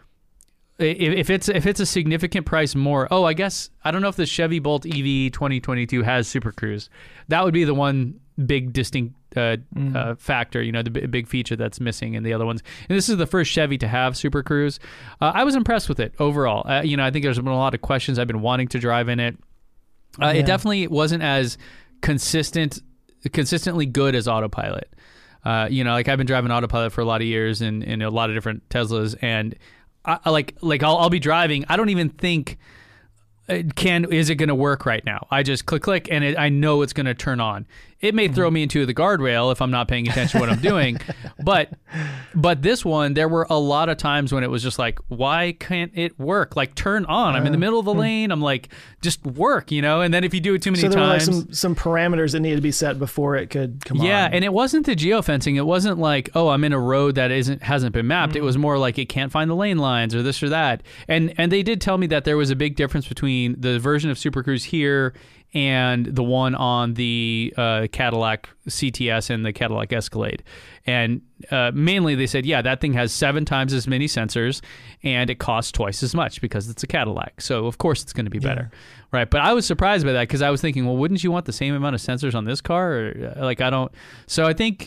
if it's a significant price more, I guess I don't know if the Chevy Bolt EV 2022 has Super Cruise. That would be the one big distinct factor, the big feature that's missing in the other ones. And this is the first Chevy to have Super Cruise. I was impressed with it overall. I think there's been a lot of questions. I've been wanting to drive in it. It definitely wasn't as consistently good as Autopilot. Like I've been driving Autopilot for a lot of years in a lot of different Teslas, and I'll be driving. I don't even think is it going to work right now? I just click, and I know it's going to turn on. It may throw me into the guardrail if I'm not paying attention to what I'm doing. But this one, there were a lot of times when it was just like, why can't it work? Like, turn on. I'm in the middle of the lane. I'm like, just work, And then if you do it too many times. So there were like some parameters that needed to be set before it could come on. Yeah, and it wasn't the geofencing. It wasn't like, I'm in a road that hasn't been mapped. It was more like it can't find the lane lines or this or that. And they did tell me that there was a big difference between the version of Super Cruise here and the one on the Cadillac CTS and the Cadillac Escalade. And mainly they said, that thing has 7 times as many sensors and it costs twice as much because it's a Cadillac. So, of course, it's going to be better. Right. But I was surprised by that because I was thinking, well, wouldn't you want the same amount of sensors on this car? Or, I don't. So I think,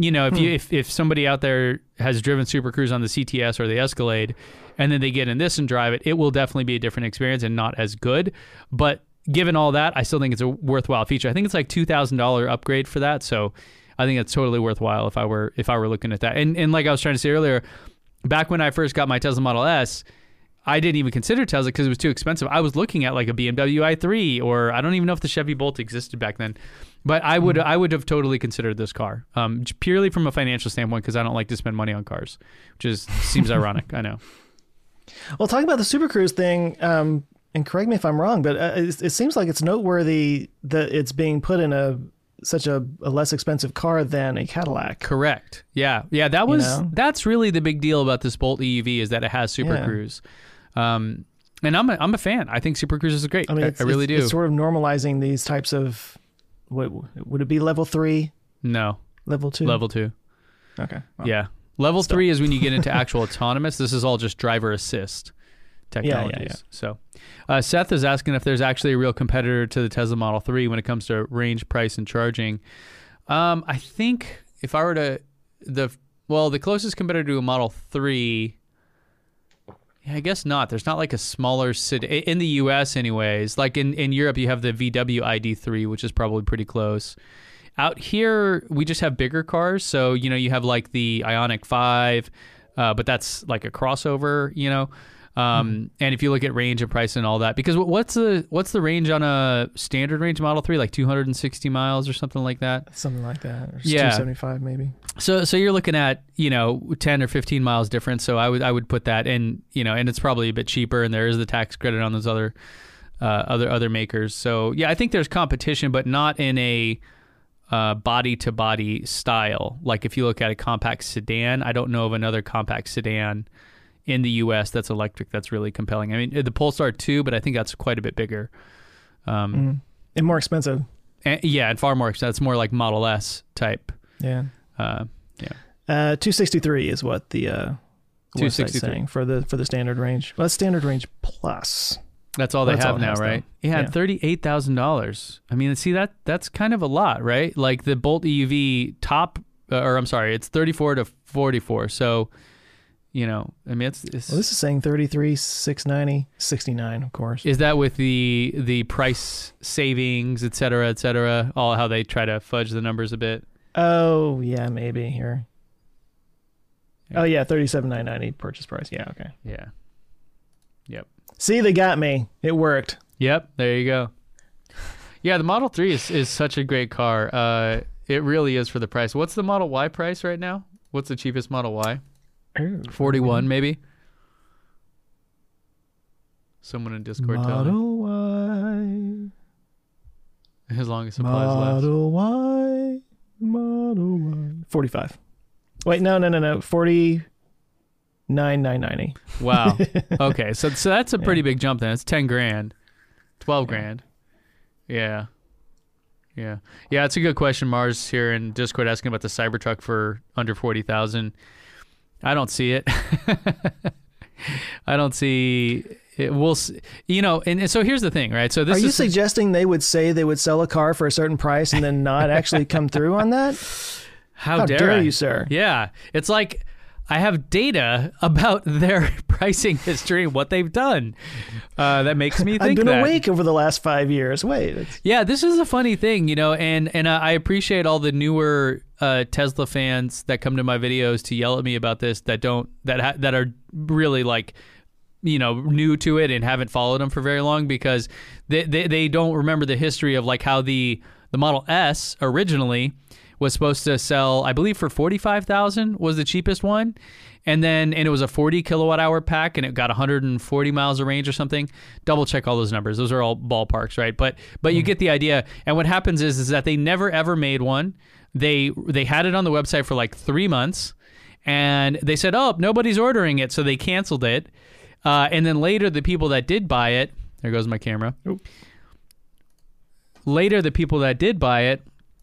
if somebody out there has driven Super Cruise on the CTS or the Escalade and then they get in this and drive it, it will definitely be a different experience and not as good. But given all that, I still think it's a worthwhile feature. I think it's like $2,000 upgrade for that, so I think it's totally worthwhile if I were looking at that. And like I was trying to say earlier, back when I first got my Tesla Model S, I didn't even consider Tesla because it was too expensive. I was looking at like a BMW i3, or I don't even know if the Chevy Bolt existed back then, but I would have totally considered this car, purely from a financial standpoint because I don't like to spend money on cars, which seems ironic. I know. Well, talking about the Super Cruise thing. And correct me if I'm wrong, but it seems like it's noteworthy that it's being put in such a less expensive car than a Cadillac. Correct. Yeah. That's really the big deal about this Bolt EUV is that it has Super Cruise. And I'm a fan. I think Super Cruise is great. I mean, I really do. It's sort of normalizing these types of. What would it be? Level 3? No. Level 2. Level 2. Okay. Well, yeah. Level 3 is when you get into actual autonomous. This is all just driver assist technologies. Yeah. So Seth is asking if there's actually a real competitor to the Tesla Model 3 when it comes to range, price, and charging. I think if I were to the closest competitor to a Model 3, I guess not. There's not like a smaller city in the US anyways. Like in Europe you have the VW ID3, which is probably pretty close. Out here we just have bigger cars, so you have like the Ioniq 5, but that's like a crossover, And if you look at range and price and all that, because what's the range on a standard range Model 3, like 260 miles or something like that? Something like that. Or 275 maybe. So you're looking at, 10 or 15 miles difference. So I would put that in, and it's probably a bit cheaper, and there is the tax credit on those other other makers. So yeah, I think there's competition, but not in a body to body style. Like if you look at a compact sedan, I don't know of another compact sedan in the US that's electric that's really compelling. I mean, the Polestar 2, but I think that's quite a bit bigger. And more expensive. And far more expensive. It's more like Model S type. Yeah. 263 is what the 263 saying for the standard range. Well, that's standard range plus. That's all they have now, right? Yeah, $38,000. I mean, see that's kind of a lot, right? Like the Bolt EUV top, it's 34 to 44. So, you know, I mean, it's well, this is saying 33, 690, 69, of course. Is that with the price savings, et cetera, all how they try to fudge the numbers a bit? Oh, yeah, maybe here. Oh, yeah, 37,990 purchase price. Yeah, okay. Yeah. Yep. See, they got me. It worked. Yep, there you go. Yeah, the Model 3 is such a great car. It really is for the price. What's the Model Y price right now? What's the cheapest Model Y? 41 maybe. Someone in Discord tell me. Model Y. As long as supplies last. Model Y. Model Y. 45. Wait, no. 49,990. Wow. Okay, so that's a pretty big jump then. It's 10 grand, 12 grand. Yeah. It's a good question. Mars here in Discord asking about the Cybertruck for under 40,000. I don't see it. I don't see it. We'll see, you know, and so here's the thing, right? So this Are you suggesting they would say they would sell a car for a certain price and then not actually come through on that? How dare you, sir? Yeah. It's like I have data about their pricing history and what they've done. That makes me think I've been awake over the last 5 years. Wait. Yeah, this is a funny thing, you know, and I appreciate all the newer Tesla fans that come to my videos to yell at me about this that are really like, you know, new to it and haven't followed them for very long because they don't remember the history of like how the Model S originally was supposed to sell, I believe, for 45,000 was the cheapest one, and it was a 40 kilowatt hour pack, and it got 140 miles of range or something. Double check all those numbers; those are all ballparks, right? But you get the idea. And what happens is that they never ever made one. They had it on the website for like 3 months, and they said, "Oh, nobody's ordering it," so they canceled it. And then later, the people that did buy it, there goes my camera. Oop. Later, the people that did buy it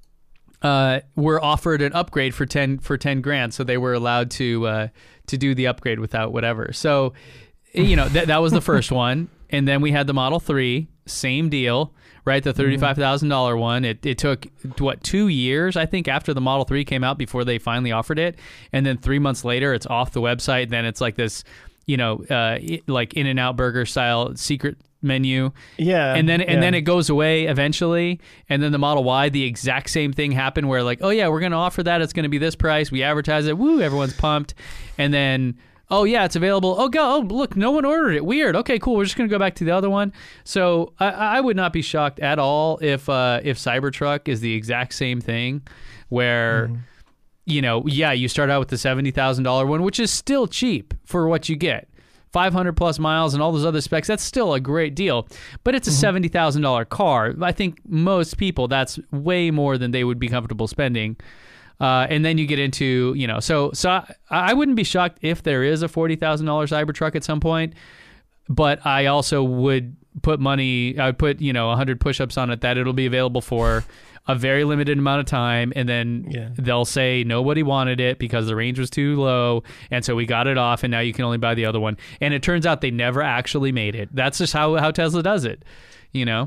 were offered an upgrade for 10 grand, so they were allowed to do the upgrade without whatever. So, you know, that was the first one, and then we had the Model 3, same deal, right? The $35,000 one. It took 2 years, I think, after the Model 3 came out before they finally offered it, and then 3 months later, it's off the website. Then it's like this, you know, like In-N-Out Burger style secret menu, and then it goes away eventually, and then the Model Y, the exact same thing happened where like, oh yeah, we're gonna offer that, it's gonna be this price, we advertise it, woo, everyone's pumped, and then oh yeah, it's available, look, no one ordered it, weird, okay, cool, we're just gonna go back to the other one. So I would not be shocked at all if Cybertruck is the exact same thing where you know, yeah, you start out with the $70,000 one, which is still cheap for what you get. 500 plus miles and all those other specs, that's still a great deal. But it's a $70,000 car. I think most people, that's way more than they would be comfortable spending. And then you get into, you know, so I wouldn't be shocked if there is a $40,000 Cybertruck at some point. But I also would put money, I would put, you know, 100 push-ups on it that it'll be available for a very limited amount of time, and then they'll say nobody wanted it because the range was too low, and so we got it off, and now you can only buy the other one. And it turns out they never actually made it. That's just how Tesla does it, you know?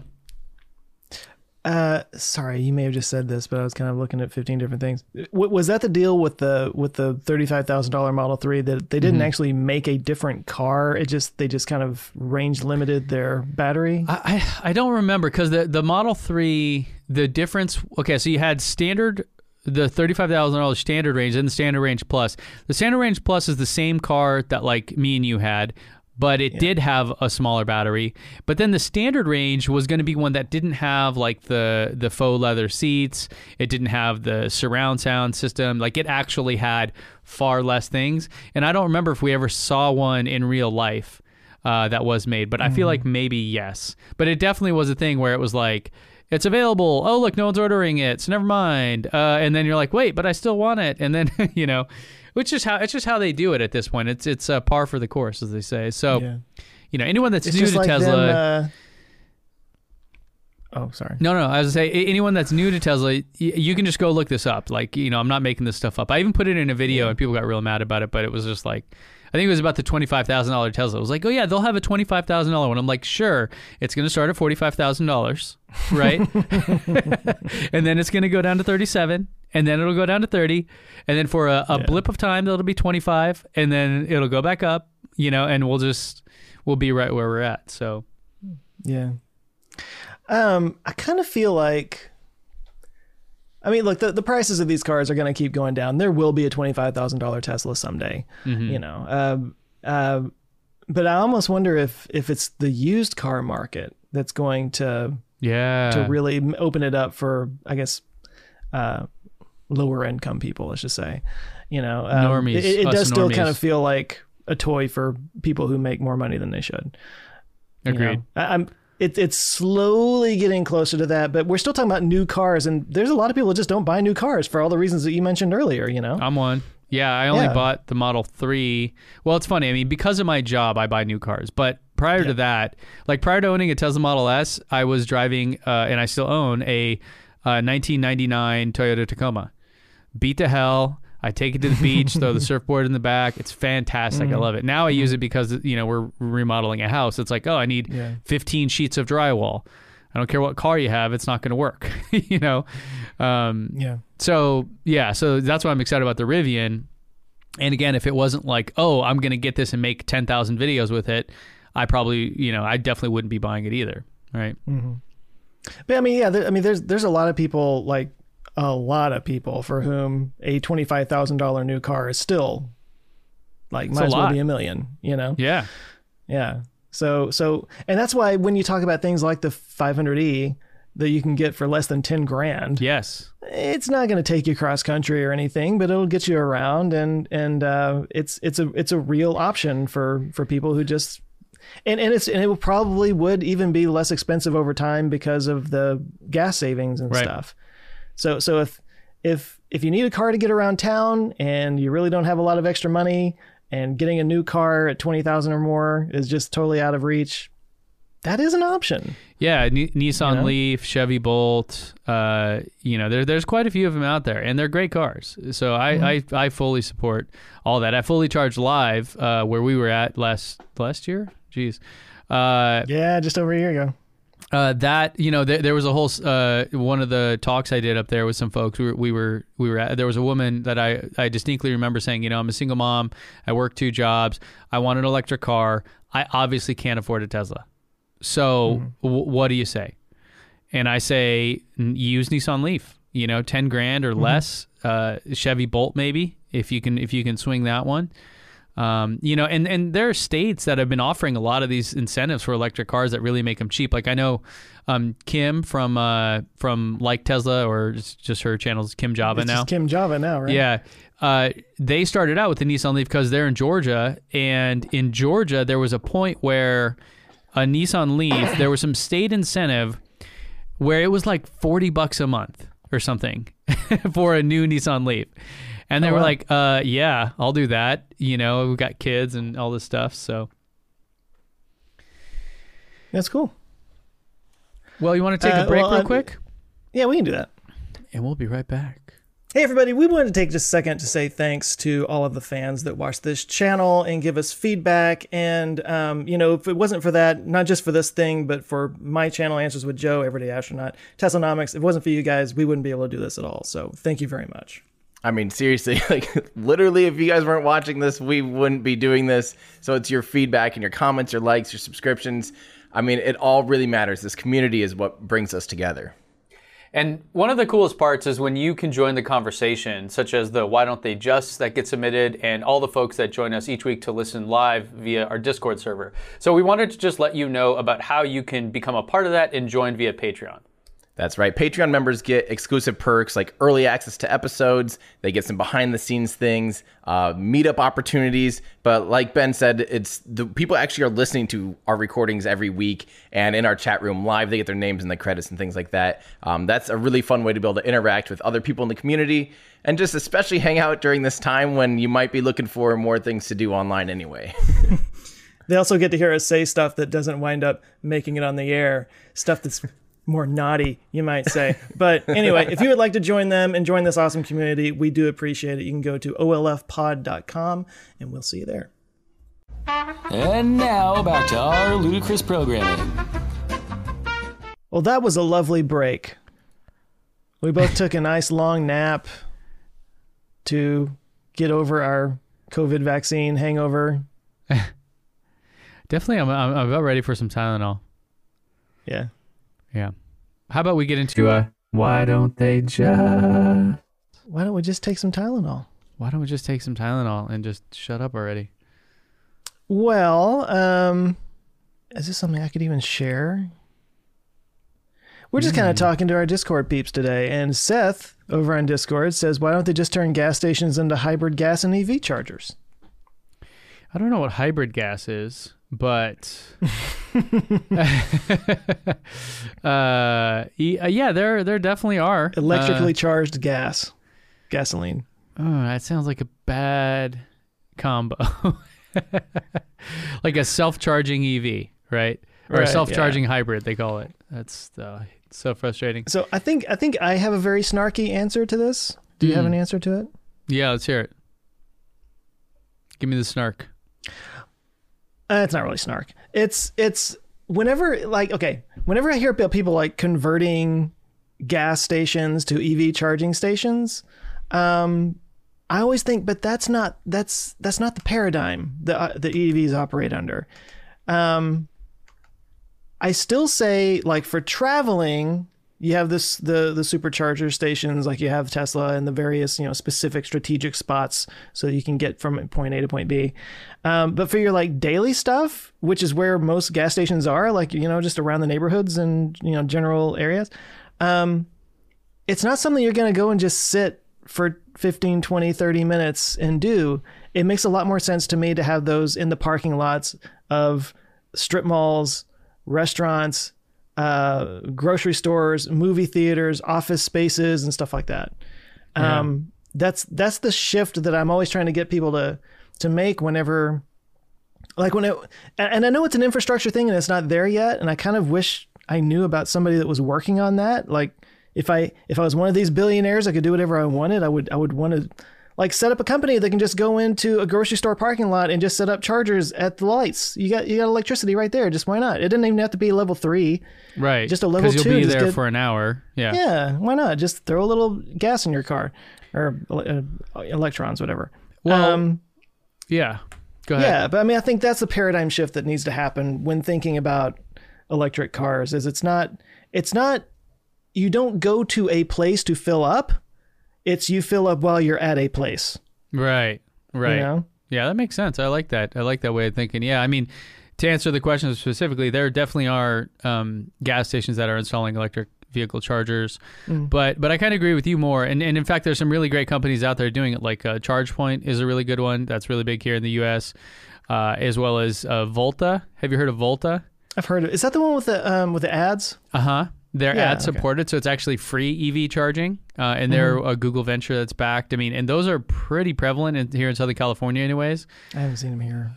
Sorry, you may have just said this, but I was kind of looking at 15 different things. Was that the deal with the $35,000 Model 3 that they didn't actually make a different car? They just kind of range limited their battery? I don't remember because the Model 3, the difference. Okay, so you had standard, the $35,000 standard range and the standard range plus. The standard range plus is the same car that like me and you had, but it did have a smaller battery. But then the standard range was going to be one that didn't have like the faux leather seats. It didn't have the surround sound system. Like it actually had far less things. And I don't remember if we ever saw one in real life. that was made. But I feel like maybe yes. But it definitely was a thing where it was like, it's available. Oh, look, no one's ordering it, so never mind. And then you're like, wait, but I still want it. And then, it's just how they do it at this point. It's par for the course, as they say. So, anyone that's new to Tesla. Oh, sorry. No. I was going to say, anyone that's new to Tesla, you can just go look this up. Like, I'm not making this stuff up. I even put it in a video and people got real mad about it, but it was just like, I think it was about the $25,000 Tesla. It was like, oh yeah, they'll have a $25,000 one. I'm like, sure, it's going to start at $45,000, right? And then it's going to go down to 37, and then it'll go down to 30, and then for a blip of time, it'll be 25, and then it'll go back up, and we'll be right where we're at. So, yeah. I kind of feel like, look, the prices of these cars are going to keep going down. There will be a $25,000 Tesla someday, but I almost wonder if it's the used car market that's going to really open it up for, I guess, lower income people, let's just say, normies. It does still kind of feel like a toy for people who make more money than they should. Agreed. It's slowly getting closer to that, but we're still talking about new cars, and there's a lot of people that just don't buy new cars for all the reasons that you mentioned earlier, I'm one. Yeah, I only bought the Model 3. Well, it's funny. Because of my job, I buy new cars. But prior to that, like prior to owning a Tesla Model S, I was driving, and I still own, a 1999 Toyota Tacoma. Beat to hell. I take it to the beach, throw the surfboard in the back. It's fantastic. I love it. Now I use it because, we're remodeling a house. It's like, oh, I need 15 sheets of drywall. I don't care what car you have. It's not going to work, So that's why I'm excited about the Rivian. And again, if it wasn't like, oh, I'm going to get this and make 10,000 videos with it, I probably, I definitely wouldn't be buying it either. Right. Mm-hmm. But there's a lot of people, like, a lot of people for whom a $25,000 new car is still like might as well be $1 million, Yeah. Yeah. So, and that's why when you talk about things like the 500e that you can get for less than 10 grand, yes, it's not going to take you cross country or anything, but it'll get you around, and it's a real option for people who just, and it probably would even be less expensive over time because of the gas savings and stuff. So if you need a car to get around town and you really don't have a lot of extra money, and getting a new car at 20,000 or more is just totally out of reach, that is an option. Yeah, Nissan Leaf, Chevy Bolt, there's quite a few of them out there, and they're great cars. So I fully support all that. I fully charged live where we were at last year. Jeez. Just over a year ago. There was a whole one of the talks I did up there with some folks. We were at, there was a woman that I distinctly remember saying, I'm a single mom, I work 2 jobs, I want an electric car, I obviously can't afford a Tesla. So what do you say? And I say use Nissan Leaf. 10 grand or less. Chevy Bolt maybe if you can swing that one. And there are states that have been offering a lot of these incentives for electric cars that really make them cheap. Like I know, Kim from Like Tesla, or just her channel's Kim Java now. Just Kim Java now, right? Yeah. They started out with the Nissan Leaf because they're in Georgia, and in Georgia there was a point where a Nissan Leaf, there was some state incentive where it was like $40 a month or something for a new Nissan Leaf. And they were like, yeah, I'll do that. We've got kids and all this stuff. So that's cool. Well, you want to take a break real quick? Yeah, we can do that. And we'll be right back. Hey, everybody. We wanted to take just a second to say thanks to all of the fans that watch this channel and give us feedback. And, if it wasn't for that, not just for this thing, but for my channel, Answers with Joe, Everyday Astronaut, Teslanomics, if it wasn't for you guys, we wouldn't be able to do this at all. So thank you very much. Seriously, literally, if you guys weren't watching this, we wouldn't be doing this. So it's your feedback and your comments, your likes, your subscriptions. It all really matters. This community is what brings us together. And one of the coolest parts is when you can join the conversation, such as the Why Don't They Just that gets submitted, and all the folks that join us each week to listen live via our Discord server. So we wanted to just let you know about how you can become a part of that and join via Patreon. That's right. Patreon members get exclusive perks like early access to episodes. They get some behind the scenes things, meetup opportunities. But like Ben said, it's the people actually are listening to our recordings every week and in our chat room live. They get their names in the credits and things like that. That's a really fun way to be able to interact with other people in the community and just especially hang out during this time when you might be looking for more things to do online anyway. They also get to hear us say stuff that doesn't wind up making it on the air, stuff that's more naughty, you might say. But anyway, if you would like to join them and join this awesome community, we do appreciate it. You can go to olfpod.com and we'll see you there. And now back to our ludicrous programming. Well, that was a lovely break. We both took a nice long nap to get over our COVID vaccine hangover. Definitely, I'm about ready for some Tylenol. Yeah. Yeah. How about we get into why don't we just take some Tylenol? Why don't we just take some Tylenol and just shut up already? Well, is this something I could even share? We're just kind of talking to our Discord peeps today, and Seth over on Discord says, why don't they just turn gas stations into hybrid gas and EV chargers? I don't know what hybrid gas is, but yeah, there definitely are. Electrically charged gasoline. Oh, that sounds like a bad combo. Like a self-charging EV, right? Or a self-charging hybrid, they call it. That's so frustrating. So I think I have a very snarky answer to this. Do you have an answer to it? Yeah, let's hear it. Give me the snark. It's not really snark. It's whenever I hear about people like converting gas stations to EV charging stations, I always think, but that's not the paradigm that the EVs operate under. I still say, like, for traveling, you have the supercharger stations, like you have Tesla and the various, specific strategic spots so you can get from point A to point B. But for your like daily stuff, which is where most gas stations are, like, just around the neighborhoods and, general areas, it's not something you're going to go and just sit for 15, 20, 30 minutes and do. It makes a lot more sense to me to have those in the parking lots of strip malls, restaurants, grocery stores, movie theaters, office spaces, and stuff like that. Yeah. That's the shift that I'm always trying to get people to make whenever, and I know it's an infrastructure thing and it's not there yet. And I kind of wish I knew about somebody that was working on that. Like if I was one of these billionaires, I could do whatever I wanted. I would want to like set up a company that can just go into a grocery store parking lot and just set up chargers at the lights. You got electricity right there. Just why not? It didn't even have to be level 3. Right. Just a level 2. Because you'll be there for an hour. Yeah. Yeah. Why not? Just throw a little gas in your car or electrons, whatever. Well, yeah. Go ahead. Yeah. But I mean, I think that's the paradigm shift that needs to happen when thinking about electric cars is it's not, you don't go to a place to fill up. It's you fill up while you're at a place. Right. Yeah, that makes sense. I like that. I like that way of thinking. Yeah, I mean, to answer the question specifically, there definitely are gas stations that are installing electric vehicle chargers, but I kind of agree with you more. And in fact, there's some really great companies out there doing it. Like ChargePoint is a really good one. That's really big here in the U.S., as well as Volta. Have you heard of Volta? I've heard of it. Is that the one with the ads? Uh-huh. They're ad supported, so it's actually free EV charging, and they're a Google venture that's backed. I mean, and those are pretty prevalent here in Southern California, anyways. I haven't seen them here.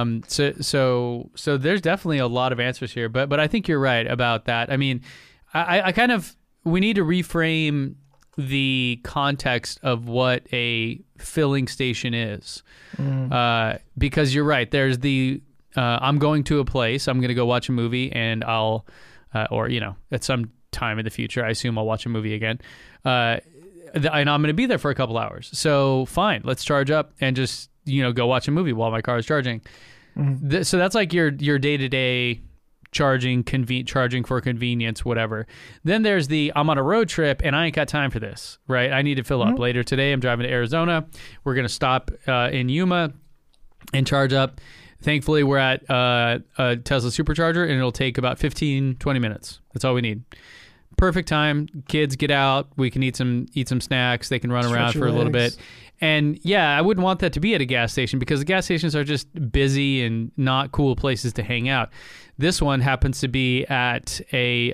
So there's definitely a lot of answers here, but I think you're right about that. I mean, I kind of we need to reframe the context of what a filling station is, because you're right. There's the I'm going to a place, I'm going to go watch a movie, and I'll. Or, at some time in the future, I assume I'll watch a movie again. And I'm going to be there for a couple hours. So fine, let's charge up and just, go watch a movie while my car is charging. So that's like your day-to-day charging for convenience, whatever. Then there's I'm on a road trip and I ain't got time for this, right? I need to fill up. Later today, I'm driving to Arizona. We're going to stop in Yuma and charge up. Thankfully, we're at a Tesla supercharger, and it'll take about 15, 20 minutes. That's all we need. perfect time. Kids get out. We can eat some snacks. They can run around Stretch for a your little legs. bit. And yeah, I wouldn't want that to be at a gas station because the gas stations are just busy and not cool places to hang out. This one happens to be at a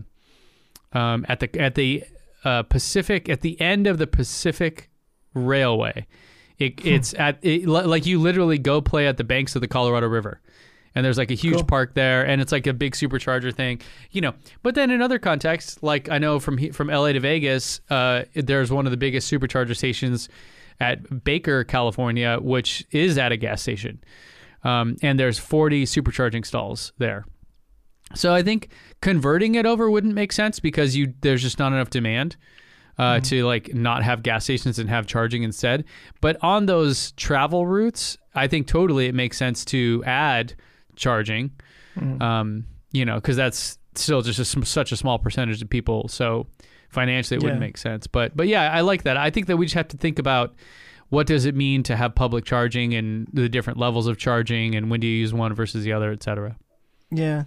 Pacific, at the end of the Pacific Railway. It's like you literally go play at the banks of the Colorado River. And there's like a huge park there, and it's like a big supercharger thing, you know. But then in other contexts, like I know from LA to Vegas, there's one of the biggest supercharger stations at Baker, California, which is at a gas station. And there's 40 supercharging stalls there. So I think converting it over wouldn't make sense because there's just not enough demand to like not have gas stations and have charging instead. But on those travel routes, I think totally it makes sense to add charging, you know, because that's still just such a small percentage of people. So financially, it wouldn't make sense. But yeah, I like that. I think that we just have to think about what does it mean to have public charging and the different levels of charging and when do you use one versus the other, et cetera. Yeah,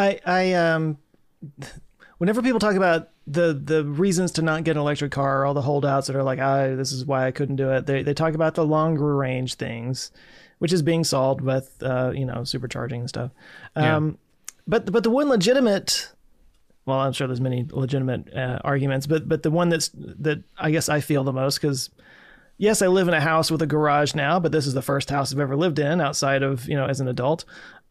I whenever people talk about the reasons to not get an electric car, or all the holdouts that are like, this is why I couldn't do it. They talk about the longer range things, which is being solved with supercharging and stuff. But the one legitimate, well, I'm sure there's many legitimate arguments, but the one that I guess I feel the most, because yes, I live in a house with a garage now, but this is the first house I've ever lived in outside of, as an adult.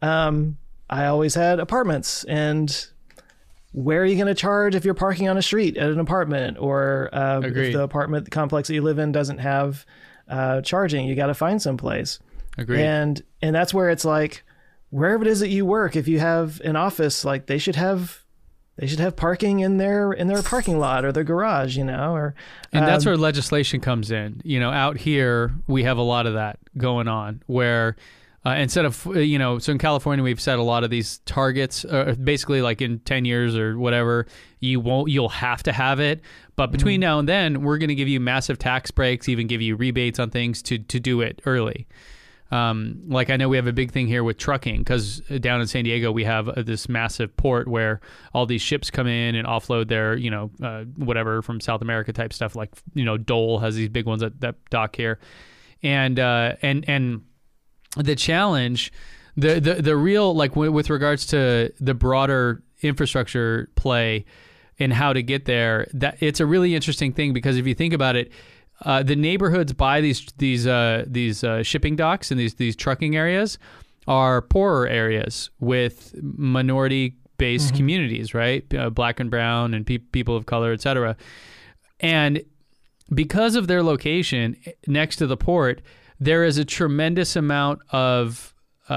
I always had apartments, and where are you going to charge if you're parking on a street at an apartment, or if the apartment complex that you live in doesn't have charging? You got to find some place. Agreed. And that's where it's like, wherever it is that you work, if you have an office, like they should have parking in their parking lot or their garage, and that's where legislation comes in. Out here we have a lot of that going on where instead of, so in California, we've set a lot of these targets, basically like in 10 years or whatever, you'll have to have it. But between now and then, we're going to give you massive tax breaks, even give you rebates on things to do it early. Like I know we have a big thing here with trucking, because down in San Diego, we have this massive port where all these ships come in and offload their, whatever from South America type stuff. Like, Dole has these big ones that dock here. And the challenge, the real, like with regards to the broader infrastructure play and how to get there, that it's a really interesting thing, because if you think about it, the neighborhoods by these shipping docks and these trucking areas are poorer areas with minority-based communities, right? Black and brown and people of color, et cetera. And because of their location next to the port, there is a tremendous amount of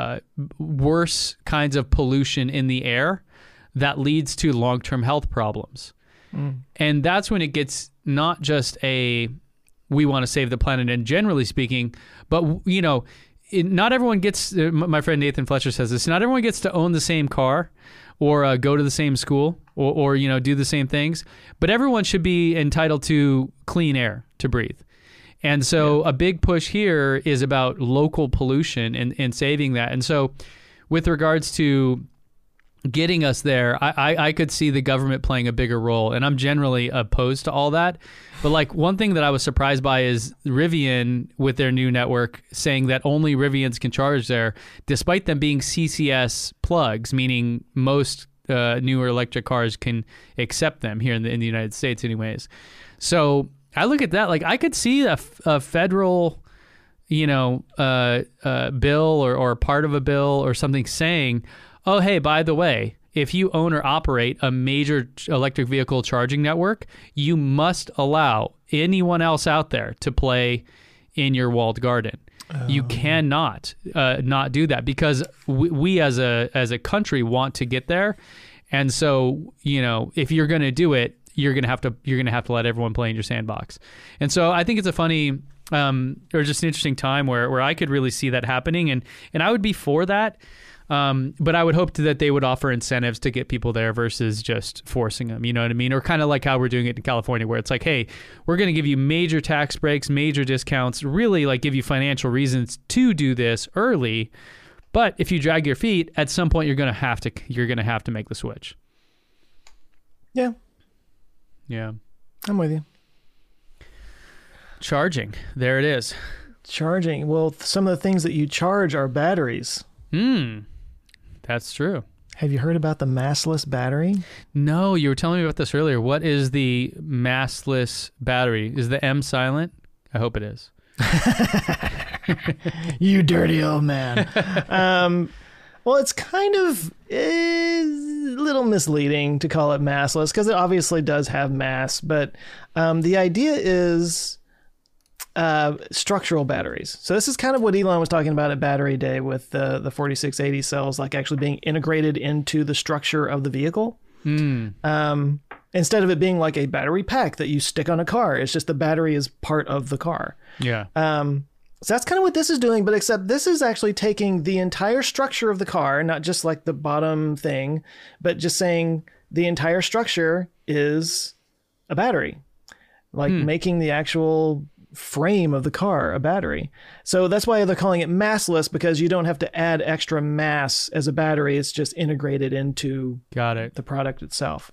worse kinds of pollution in the air that leads to long-term health problems. And that's when it gets not just we want to save the planet, and generally speaking, but not everyone gets. My friend Nathan Fletcher says this: not everyone gets to own the same car, or go to the same school, or do the same things. But everyone should be entitled to clean air to breathe. And so a big push here is about local pollution and saving that. And so, with regards to getting us there, I could see the government playing a bigger role, and I'm generally opposed to all that. But like one thing that I was surprised by is Rivian with their new network saying that only Rivians can charge there, despite them being CCS plugs, meaning most newer electric cars can accept them here in the United States anyways. So I look at that, like I could see a federal, bill or part of a bill or something saying, oh, hey, by the way, if you own or operate a major electric vehicle charging network, you must allow anyone else out there to play in your walled garden. You cannot not do that, because we as a country want to get there. And so, if you're going to do it, you're going to have to let everyone play in your sandbox. And so I think it's a funny or just an interesting time where I could really see that happening, and I would be for that. But I would hope that they would offer incentives to get people there versus just forcing them, you know what I mean? Or kind of like how we're doing it in California, where it's like, hey, we're going to give you major tax breaks, major discounts, really like give you financial reasons to do this early. But if you drag your feet, at some point you're going to have to make the switch. Yeah. Yeah. I'm with you. Charging. There it is. Charging. Well, some of the things that you charge are batteries. That's true. Have you heard about the massless battery? No, you were telling me about this earlier. What is the massless battery? Is the M silent? I hope it is. You dirty old man. Well, it's kind of a little misleading to call it massless because it obviously does have mass, but the idea is structural batteries. So this is kind of what Elon was talking about at Battery Day with the 4680 cells, like actually being integrated into the structure of the vehicle. Instead of it being like a battery pack that you stick on a car, it's just the battery is part of the car. Yeah. So that's kind of what this is doing, but except this is actually taking the entire structure of the car, not just like the bottom thing, but just saying the entire structure is a battery, like making the actual frame of the car a battery. So that's why they're calling it massless, because you don't have to add extra mass as a battery. It's just integrated into the product itself.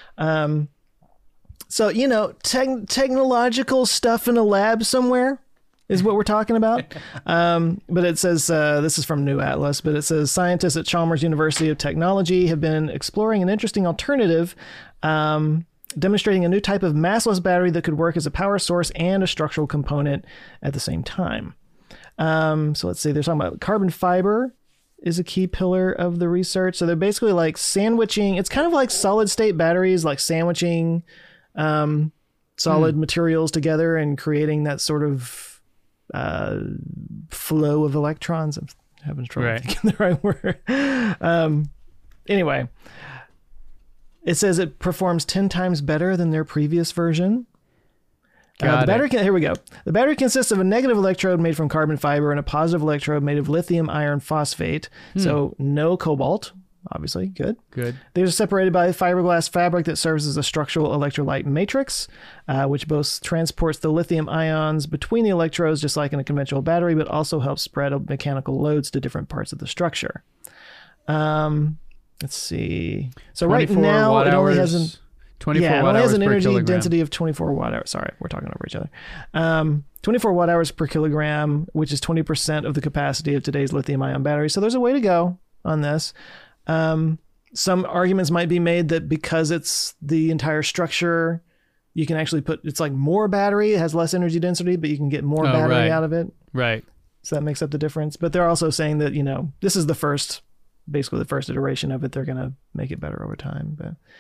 So, you know, technological stuff in a lab somewhere is what we're talking about. But it says, this is from New Atlas, but it says scientists at Chalmers University of Technology have been exploring an interesting alternative, demonstrating a new type of massless battery that could work as a power source and a structural component at the same time. So let's see, they're talking about carbon fiber is a key pillar of the research. So they're basically like sandwiching. It's kind of like solid state batteries, like sandwiching solid materials together and creating that sort of flow of electrons. I'm having trouble thinking the right word. Anyway, it says it performs 10 times better than their previous version. The battery here we go. The battery consists of a negative electrode made from carbon fiber and a positive electrode made of lithium iron phosphate. So no cobalt, obviously. Good. They're separated by a fiberglass fabric that serves as a structural electrolyte matrix, which both transports the lithium ions between the electrodes, just like in a conventional battery, but also helps spread mechanical loads to different parts of the structure. Let's see. So right now it only has an 24 watt hours per energy kilogram. density of 24 watt hours. Sorry, we're talking over each other. 24 watt hours per kilogram, which is 20% of the capacity of today's lithium ion battery. So there's a way to go on this. Some arguments might be made that because it's the entire structure, you can actually it's like more battery. It has less energy density, but you can get more battery out of it. Right. So that makes up the difference. But they're also saying that, you know, this is basically the first iteration of it. They're going to make it better over time.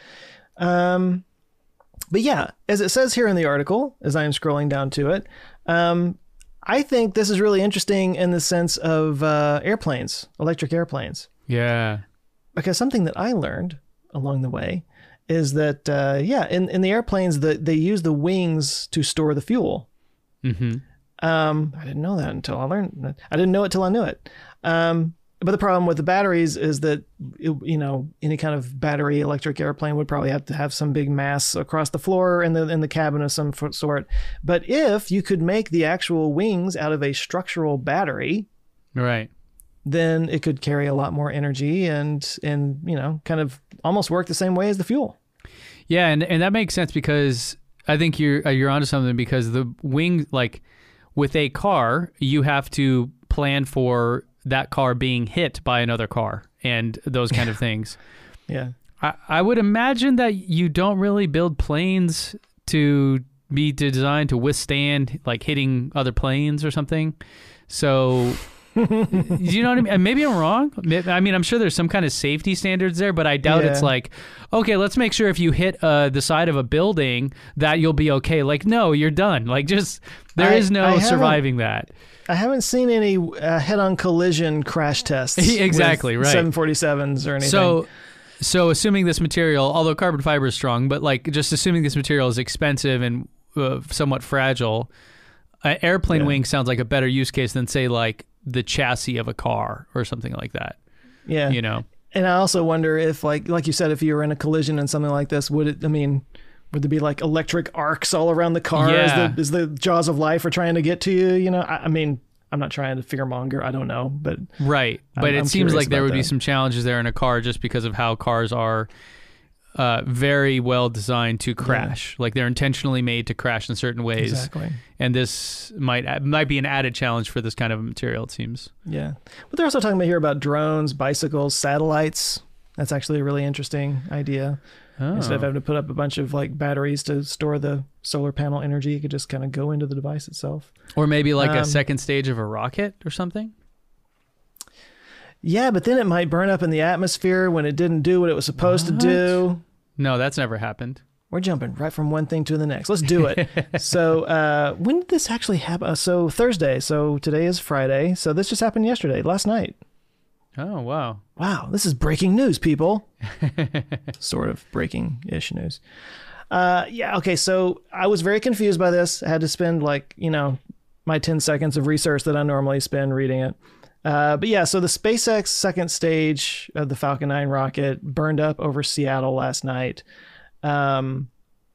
But yeah, as it says here in the article, as I am scrolling down to it, I think this is really interesting in the sense of airplanes, electric airplanes. Yeah. Because something that I learned along the way is that, in the airplanes, they use the wings to store the fuel. I didn't know that until I learned that. I didn't know it till I knew it. But the problem with the batteries is that, any kind of battery electric airplane would probably have to have some big mass across the floor in the cabin of some sort. But if you could make the actual wings out of a structural battery, right, then it could carry a lot more energy and kind of almost work the same way as the fuel. Yeah, and that makes sense because I think you're onto something, because the wing, like with a car, you have to plan for that car being hit by another car and those kind of things. Yeah. I would imagine that you don't really build planes to be designed to withstand like hitting other planes or something. So, you know what I mean? Maybe I'm wrong. I mean, I'm sure there's some kind of safety standards there, but I doubt it's like, okay, let's make sure if you hit the side of a building that you'll be okay. Like, no, you're done. Like, there is no surviving that. I haven't seen any head-on collision crash tests. Exactly, with right. 747s or anything. So assuming this material, although carbon fiber is strong, but like just assuming this material is expensive and somewhat fragile, an airplane wing sounds like a better use case than, say, like the chassis of a car or something like that. Yeah. And I also wonder if, like you said, if you were in a collision and something like this, would there be like electric arcs all around the car as the jaws of life are trying to get to you? I mean, I'm not trying to fearmonger. I don't know, but right. But it seems like there would be some challenges there in a car just because of how cars are very well designed to crash. Like they're intentionally made to crash in certain ways. Exactly. And this might be an added challenge for this kind of material, it seems. Yeah. But they're also talking about here about drones, bicycles, satellites. That's actually a really interesting idea. Instead of having to put up a bunch of like batteries to store the solar panel energy, you could just kind of go into the device itself. Or maybe like a second stage of a rocket or something. Yeah, but then it might burn up in the atmosphere when it didn't do what it was supposed to do. No, that's never happened. We're jumping right from one thing to the next. Let's do it. So when did this actually happen? So Thursday. So today is Friday. So this just happened yesterday, last night. Oh, wow. Wow, this is breaking news, people. Sort of breaking-ish news. Yeah, okay, so I was very confused by this. I had to spend my 10 seconds of research that I normally spend reading it. But yeah, so the SpaceX second stage of the Falcon 9 rocket burned up over Seattle last night. And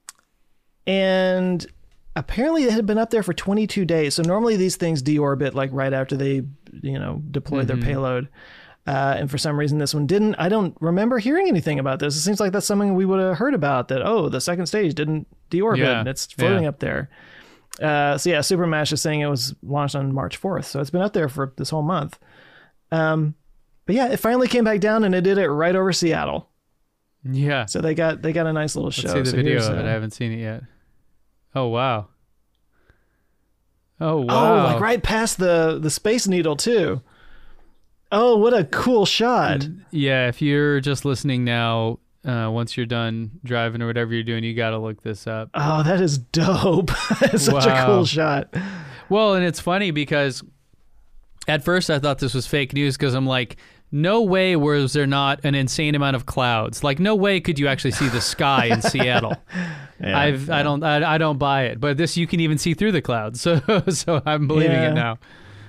apparently it had been up there for 22 days. So normally these things deorbit like right after they, deploy their payload. And for some reason this one didn't. I don't remember hearing anything about this. It seems like that's something we would have heard about, that, the second stage didn't deorbit and it's floating up there. So yeah, Supermash is saying it was launched on March 4th. So it's been up there for this whole month. But yeah, it finally came back down and it did it right over Seattle. Yeah. So they got a nice little show. Let's see the video of it. I haven't seen it yet. Oh, wow. Oh, wow. Oh, like right past the Space Needle too. Oh, what a cool shot. Yeah, if you're just listening now, once you're done driving or whatever you're doing, you got to look this up. Oh, that is dope. It's such a cool shot. Well, and it's funny because at first I thought this was fake news because I'm like, no way was there not an insane amount of clouds. Like, no way could you actually see the sky in Seattle. I don't buy it. But this, you can even see through the clouds. So I'm believing it now.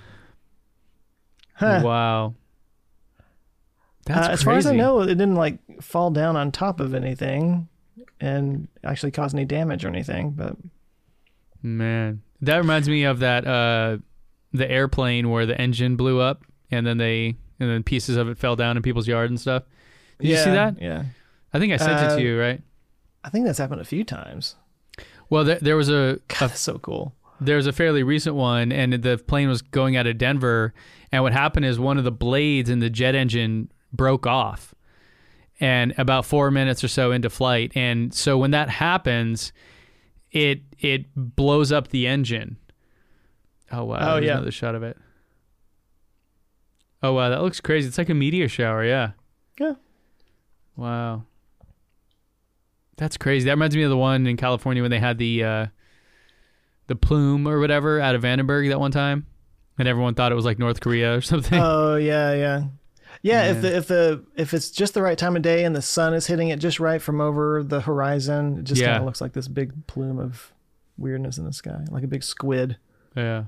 Huh. Wow. That's as far as I know, it didn't fall down on top of anything and actually cause any damage or anything. But man, that reminds me of that the airplane where the engine blew up and then pieces of it fell down in people's yard and stuff. Did you see that? Yeah. I think I sent it to you, right? I think that's happened a few times. Well, there was God, that's so cool. There's a fairly recent one, and the plane was going out of Denver, and what happened is one of the blades in the jet engine broke off, and about 4 minutes or so into flight, and so when that happens, it blows up the engine. Oh wow! Oh, There's yeah. another shot of it. Oh wow, that looks crazy. It's like a meteor shower. Yeah. Yeah. Wow. That's crazy. That reminds me of the one in California when they had the plume or whatever out of Vandenberg that one time, and everyone thought it was like North Korea or something. Oh yeah. If it's just the right time of day and the sun is hitting it just right from over the horizon, it just kind of looks like this big plume of weirdness in the sky, like a big squid. Yeah.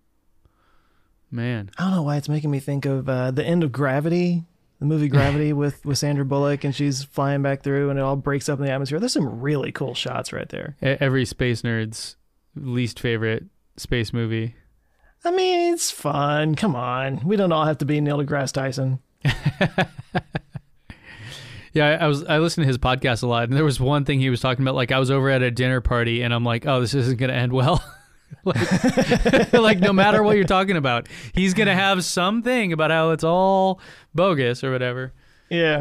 Man. I don't know why it's making me think of the end of Gravity, the movie Gravity with Sandra Bullock, and she's flying back through and it all breaks up in the atmosphere. There's some really cool shots right there. Every space nerd's least favorite space movie. I mean, it's fun. Come on. We don't all have to be Neil deGrasse Tyson. Yeah, I listened to his podcast a lot, and there was one thing he was talking about. Like, I was over at a dinner party, and I'm like, oh, this isn't going to end well. like no matter what you're talking about, he's going to have something about how it's all bogus or whatever. Yeah.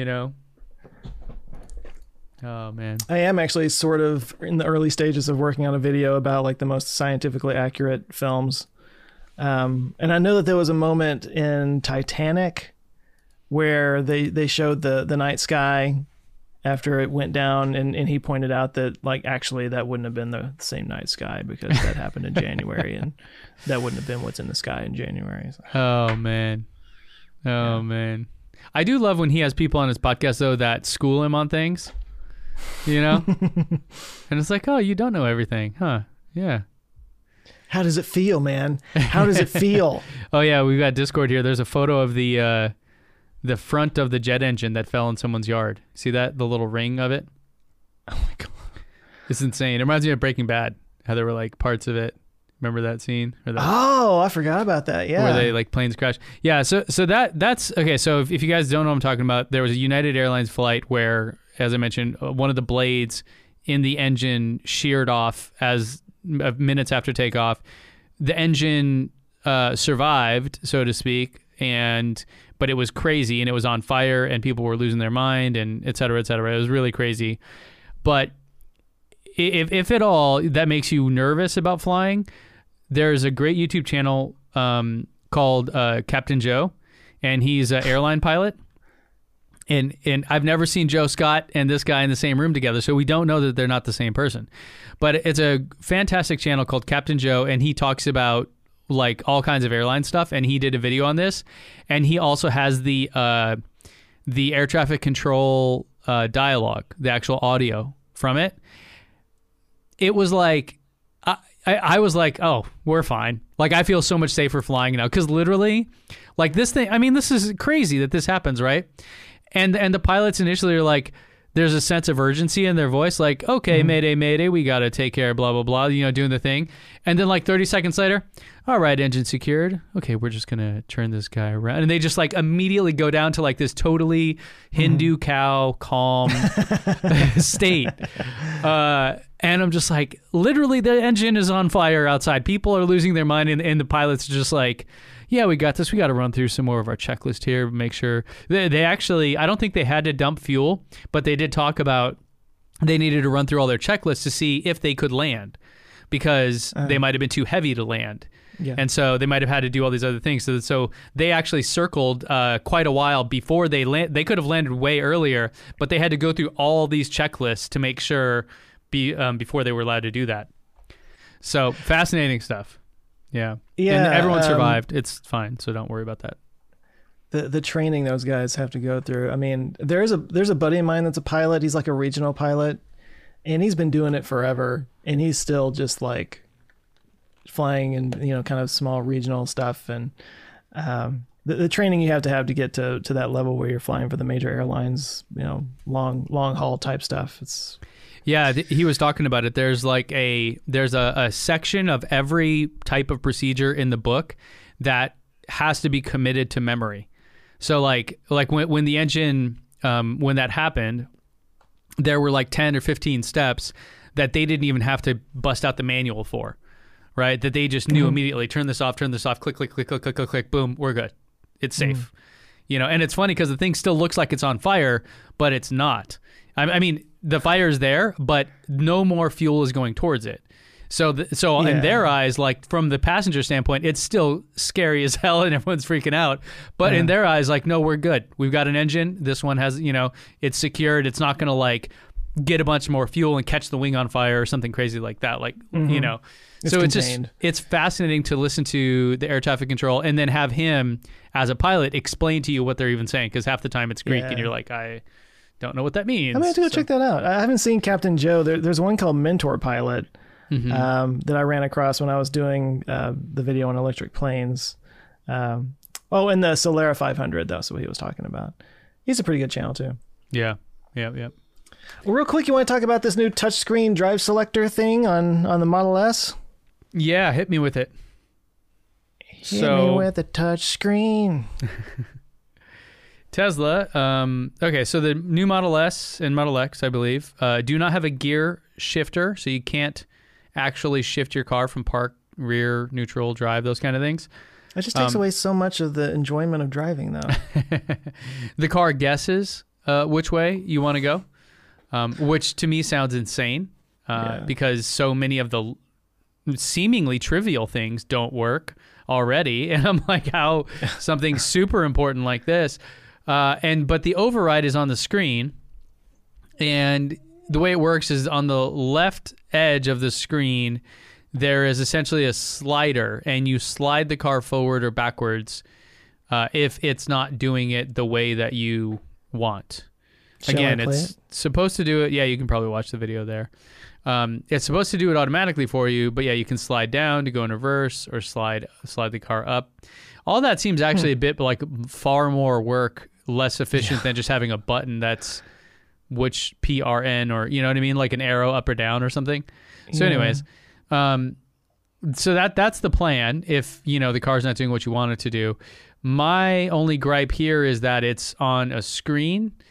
Oh, man. I am actually sort of in the early stages of working on a video about like the most scientifically accurate films. And I know that there was a moment in Titanic where they showed the night sky after it went down, and he pointed out that like actually that wouldn't have been the same night sky because that happened in January, and that wouldn't have been what's in the sky in January. So. Oh man. Man. I do love when he has people on his podcast though that school him on things. And it's like, oh, you don't know everything, huh? Yeah. How does it feel, man? How does it feel? Oh yeah, we've got Discord here. There's a photo of the front of the jet engine that fell in someone's yard. See that? The little ring of it? Oh my God. It's insane. It reminds me of Breaking Bad, how there were like parts of it. Remember that scene? Oh, I forgot about that. Yeah. Where they like planes crash. Yeah. So that's okay. So if you guys don't know what I'm talking about, there was a United Airlines flight where as I mentioned, one of the blades in the engine sheared off as minutes after takeoff. The engine survived, so to speak, but it was crazy, and it was on fire, and people were losing their mind, and et cetera, et cetera. It was really crazy. But if at all that makes you nervous about flying, there's a great YouTube channel called Captain Joe, and he's an airline pilot. And I've never seen Joe Scott and this guy in the same room together, so we don't know that they're not the same person. But it's a fantastic channel called Captain Joe, and he talks about like all kinds of airline stuff, and he did a video on this. And he also has the air traffic control dialogue, the actual audio from it. It was like, I was like, oh, we're fine. Like, I feel so much safer flying now, because literally, like this thing, I mean, this is crazy that this happens, right? And the pilots initially are like, there's a sense of urgency in their voice, like, okay, mayday, mayday, we got to take care, blah, blah, blah, doing the thing. And then like 30 seconds later, all right, engine secured. Okay, we're just going to turn this guy around. And they just like immediately go down to like this totally Hindu cow calm state. And I'm just like, literally the engine is on fire outside. People are losing their mind, and the pilots are just like, yeah, we got this. We got to run through some more of our checklist here, make sure. They actually, I don't think they had to dump fuel, but they did talk about they needed to run through all their checklists to see if they could land, because they might have been too heavy to land. Yeah. And so they might have had to do all these other things. So they actually circled quite a while before they land. They could have landed way earlier, but they had to go through all these checklists to make sure before they were allowed to do that. So fascinating stuff. Yeah. And everyone survived. It's fine, so don't worry about that. The training those guys have to go through. I mean, there's a buddy of mine that's a pilot. He's like a regional pilot, and he's been doing it forever, and he's still just like flying and kind of small regional stuff. And the training you have to get to that level where you're flying for the major airlines, long haul type stuff. It's Yeah, he was talking about it. There's like there's a section of every type of procedure in the book that has to be committed to memory. So like when the engine, when that happened, there were like 10 or 15 steps that they didn't even have to bust out the manual for, right? That they just knew immediately, turn this off, click, click, click, click, click, click, click, boom, we're good. It's safe. And it's funny because the thing still looks like it's on fire, but it's not. I mean, the fire's there, but no more fuel is going towards it. So in their eyes, like from the passenger standpoint, it's still scary as hell and everyone's freaking out. But in their eyes, like, no, we're good. We've got an engine. This one has, it's secured. It's not going to like get a bunch more fuel and catch the wing on fire or something crazy like that. Like, so it's fascinating to listen to the air traffic control and then have him as a pilot explain to you what they're even saying. Cause half the time it's Greek and you're like, I don't know what that means. I'm going to have to go check that out. I haven't seen Captain Joe. There's one called Mentor Pilot that I ran across when I was doing the video on electric planes. And the Solera 500, that's what he was talking about. He's a pretty good channel too. Yeah. Well, real quick, you want to talk about this new touchscreen drive selector thing on the Model S? Yeah, hit me with it. Hit me with a touchscreen. Tesla, okay, so the new Model S and Model X, I believe, do not have a gear shifter, so you can't actually shift your car from park, rear, neutral, drive, those kind of things. It just takes away so much of the enjoyment of driving, though. The car guesses which way you want to go, which to me sounds insane because so many of the seemingly trivial things don't work already. And I'm like, how something super important like this... but the override is on the screen, and the way it works is on the left edge of the screen, there is essentially a slider, and you slide the car forward or backwards if it's not doing it the way that you want. Again, it's supposed to do it. Yeah, you can probably watch the video there. It's supposed to do it automatically for you, but yeah, you can slide down to go in reverse or slide the car up. All that seems actually a bit like far more work, less efficient than just having a button that's which PRN or, you know what I mean? Like an arrow up or down or something. So anyways, so that's the plan if, the car's not doing what you want it to do. My only gripe here is that it's on a screen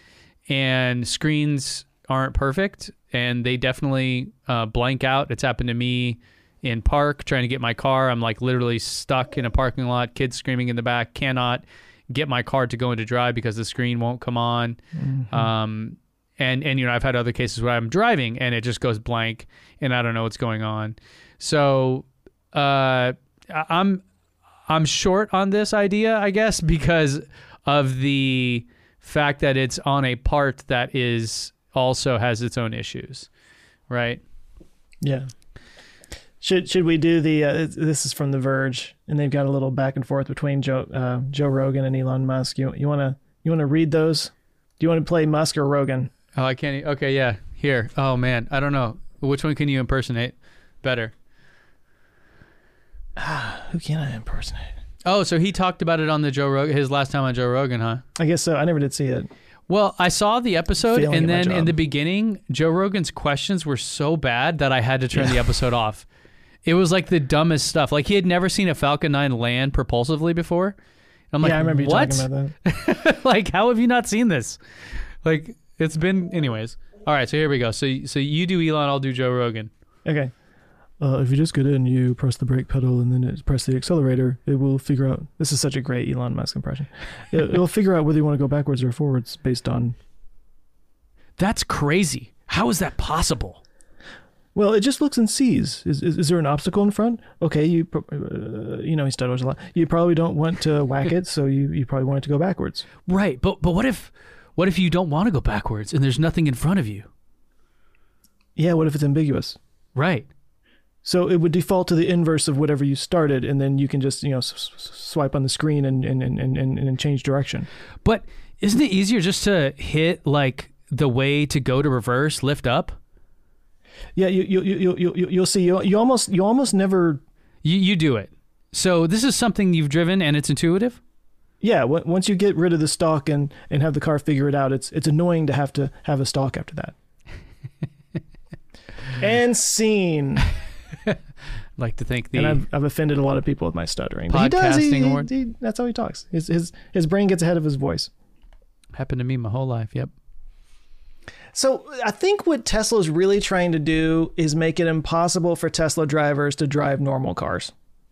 and screens aren't perfect, and they definitely blank out. It's happened to me in park trying to get my car. I'm like literally stuck in a parking lot, kids screaming in the back, cannot get my car to go into drive because the screen won't come on. And you know, I've had other cases where I'm driving and it just goes blank and I don't know what's going on. So I'm short on this idea, I guess, because of the fact that it's on a part that is also has its own issues, right? Yeah. Should we do the? This is from The Verge, and they've got a little back and forth between Joe Rogan and Elon Musk. You want to read those? Do you want to play Musk or Rogan? Oh, I can't. Okay, yeah. Here. Oh man, I don't know. Which one can you impersonate better? Who can I impersonate? Oh, so he talked about it on the Joe Rogan, his last time on Joe Rogan, huh? I guess so. I never did see it. Well, I saw the episode, Failing and at my then in job. the beginning, Joe Rogan's questions were so bad that I had to turn the episode off. It was like the dumbest stuff. Like he had never seen a Falcon 9 land propulsively before. And I'm like, I remember you what? talking about that. Like, how have you not seen this? Like, it's been, anyways. All right, so here we go. So you do Elon, I'll do Joe Rogan. Okay. If you just get in, you press the brake pedal and then press the accelerator, it will figure out. This is such a great Elon Musk impression. It'll figure out whether you want to go backwards or forwards based on. That's crazy. How is that possible? Well, it just looks and sees. Is there an obstacle in front? Okay, he stutters a lot. You probably don't want to whack it, so you probably want it to go backwards. Right, but what if you don't want to go backwards and there's nothing in front of you? Yeah, what if it's ambiguous? Right. So it would default to the inverse of whatever you started, and then you can just swipe on the screen and change direction. But isn't it easier just to hit like the way to go to reverse, lift up? Yeah, you'll see. You almost never. You do it. So this is something you've driven and it's intuitive? Yeah, once you get rid of the stalk and have the car figure it out, it's annoying to have a stalk after that. And scene. Like to think and I've offended a lot of people with my stuttering. But podcasting award. That's how he talks. His brain gets ahead of his voice. Happened to me my whole life. Yep. So I think what Tesla's really trying to do is make it impossible for Tesla drivers to drive normal cars.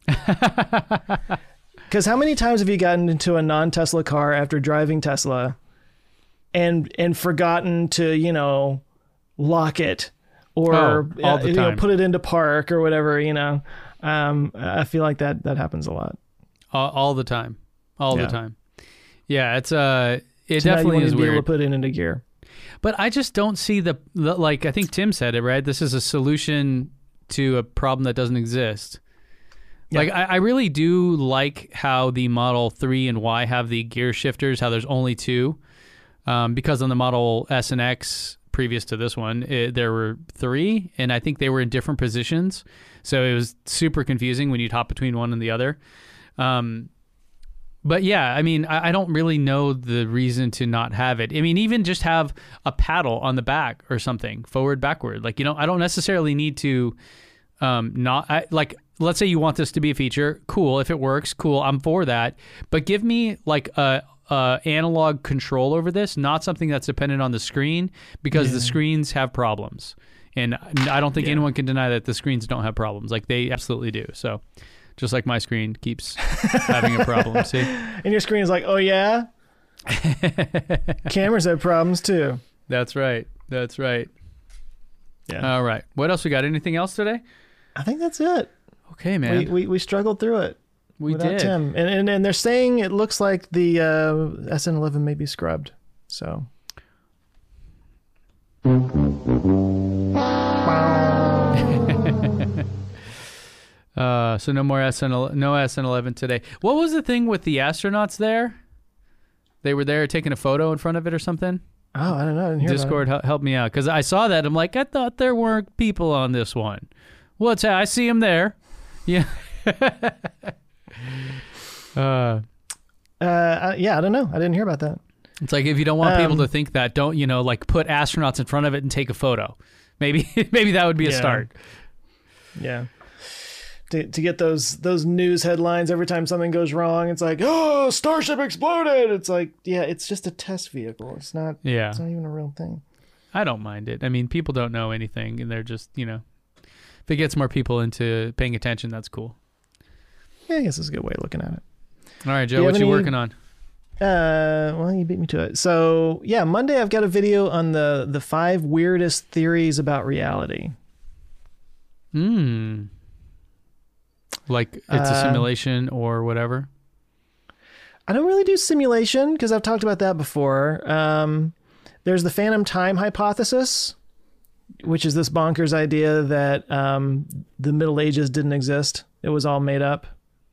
Because how many times have you gotten into a non-Tesla car after driving Tesla and forgotten to, lock it or all the time. Put it into park or whatever, I feel like that happens a lot. All the time. All the time. Yeah, it's it So definitely now you is want to be weird. able to put it into gear. But I just don't see the like, I think Tim said it, right? This is a solution to a problem that doesn't exist. Yeah. Like, I really do like how the Model 3 and Y have the gear shifters, how there's only two. Because on the Model S and X, previous to this one, there were three, and I think they were in different positions. So it was super confusing when you'd hop between one and the other. But yeah, I mean, I don't really know the reason to not have it. I mean, even just have a paddle on the back or something, forward, backward. Like, I don't necessarily need to let's say you want this to be a feature. Cool. If it works, cool. I'm for that. But give me like a analog control over this, not something that's dependent on the screen, because the screens have problems. And I don't think anyone can deny that the screens don't have problems. Like, they absolutely do. So just like my screen keeps having a problem. See? And your screen is like, oh yeah? Cameras have problems too. That's right. That's right. Yeah. All right. What else we got? Anything else today? I think that's it. Okay, man. We struggled through it. We without did. Tim. And they're saying it looks like the SN11 may be scrubbed. So. So no more SN11 today. What was the thing with the astronauts there? They were there taking a photo in front of it or something? Oh, I don't know. I didn't hear Discord help me out, because I saw that. I'm like, I thought there weren't people on this one. What's I see them there? Yeah. yeah, I don't know. I didn't hear about that. It's like, if you don't want people to think that, don't like put astronauts in front of it and take a photo. Maybe that would be a start. Yeah. to get those news headlines every time something goes wrong. It's like, oh, Starship exploded. It's like, yeah, it's just a test vehicle. It's not even a real thing. I don't mind it. I mean, people don't know anything, and they're just, if it gets more people into paying attention, that's cool. Yeah, I guess it's a good way of looking at it. All right, Joe, what you working on? Well, you beat me to it. So yeah, Monday I've got a video on the 5 weirdest theories about reality. Like it's a simulation or whatever? I don't really do simulation because I've talked about that before. There's the phantom time hypothesis, which is this bonkers idea that the Middle Ages didn't exist. It was all made up.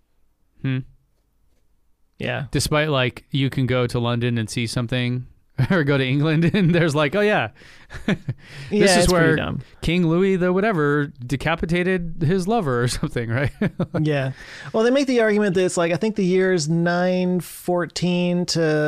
Yeah. Despite like you can go to London and see something or go to England and there's like, oh yeah, this is where King Louis the whatever decapitated his lover or something, right? Yeah. Well, they make the argument that it's like, I think the years 641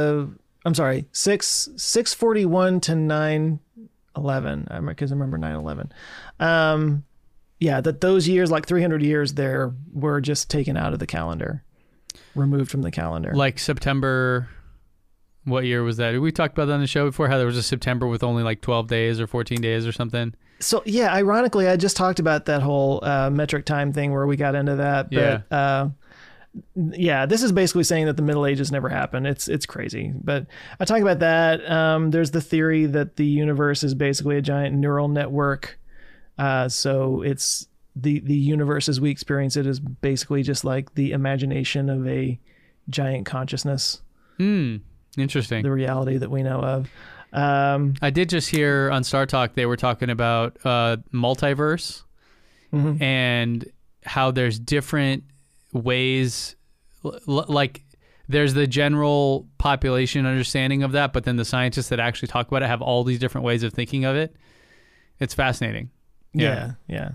to 911. Because I remember 9/11. Yeah, that those years, like 300 years there, were just taken out of the calendar, removed from the calendar. Like September, what year was that? We talked about that on the show before, how there was a September with only like 12 days or 14 days or something. So yeah, ironically, I just talked about that whole metric time thing where we got into that. But yeah, this is basically saying that the Middle Ages never happened. It's crazy. But I talk about that. There's the theory that the universe is basically a giant neural network. So it's the universe as we experience it is basically just like the imagination of a giant consciousness. Interesting. The reality that we know of. I did just hear on Star Talk, they were talking about multiverse and how there's different ways, like there's the general population understanding of that, but then the scientists that actually talk about it have all these different ways of thinking of it. It's fascinating. Yeah.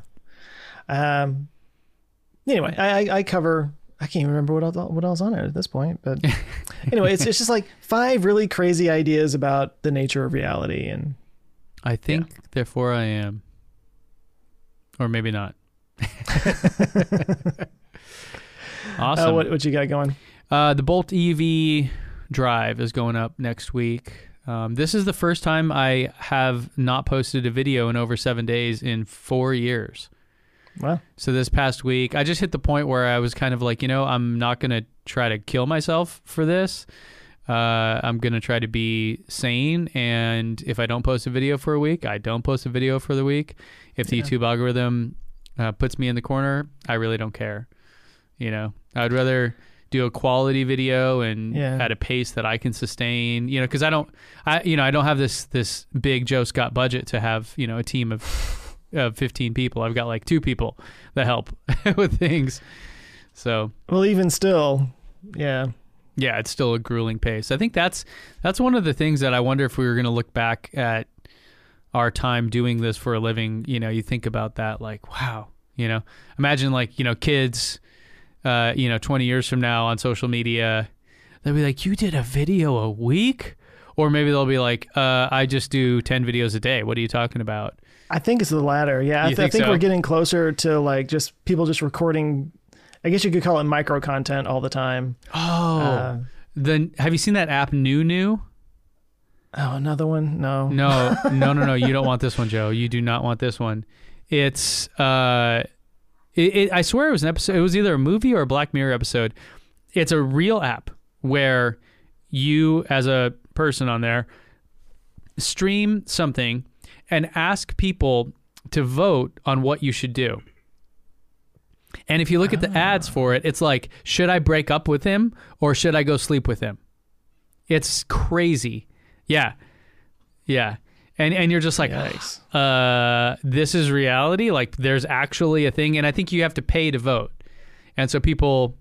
Anyway, I cover. I can't even remember what else on it at this point. But anyway, it's just like 5 really crazy ideas about the nature of reality, and I think therefore I am, or maybe not. Awesome. What you got going? The Bolt EV drive is going up next week. This is the first time I have not posted a video in over 7 days in 4 years. Wow. So this past week, I just hit the point where I was kind of like, I'm not going to try to kill myself for this. I'm going to try to be sane. And if I don't post a video for a week, I don't post a video for the week. If the YouTube algorithm puts me in the corner, I really don't care. I'd rather do a quality video and at a pace that I can sustain, because I don't have this big Joe Scott budget to have, a team of 15 people. I've got like 2 people that help with things. So, well, even still, yeah, it's still a grueling pace. I think that's one of the things that I wonder if we were going to look back at our time doing this for a living. You think about that, like, wow, imagine like, kids, 20 years from now on social media, they'll be like, you did a video a week? Or maybe they'll be like, I just do 10 videos a day. What are you talking about? I think it's the latter. Yeah. I think so? We're getting closer to like just people just recording. I guess you could call it micro content all the time. Oh, then have you seen that app New? Oh, another one? No. No. You don't want this one, Joe. You do not want this one. It's, I swear it was an episode. It was either a movie or a Black Mirror episode. It's a real app where you, as a person on there, stream something and ask people to vote on what you should do. And if you look at the ads for it, it's like, should I break up with him or should I go sleep with him? It's crazy. Yeah. And you're just like, this is reality. Like there's actually a thing. And I think you have to pay to vote. And so people,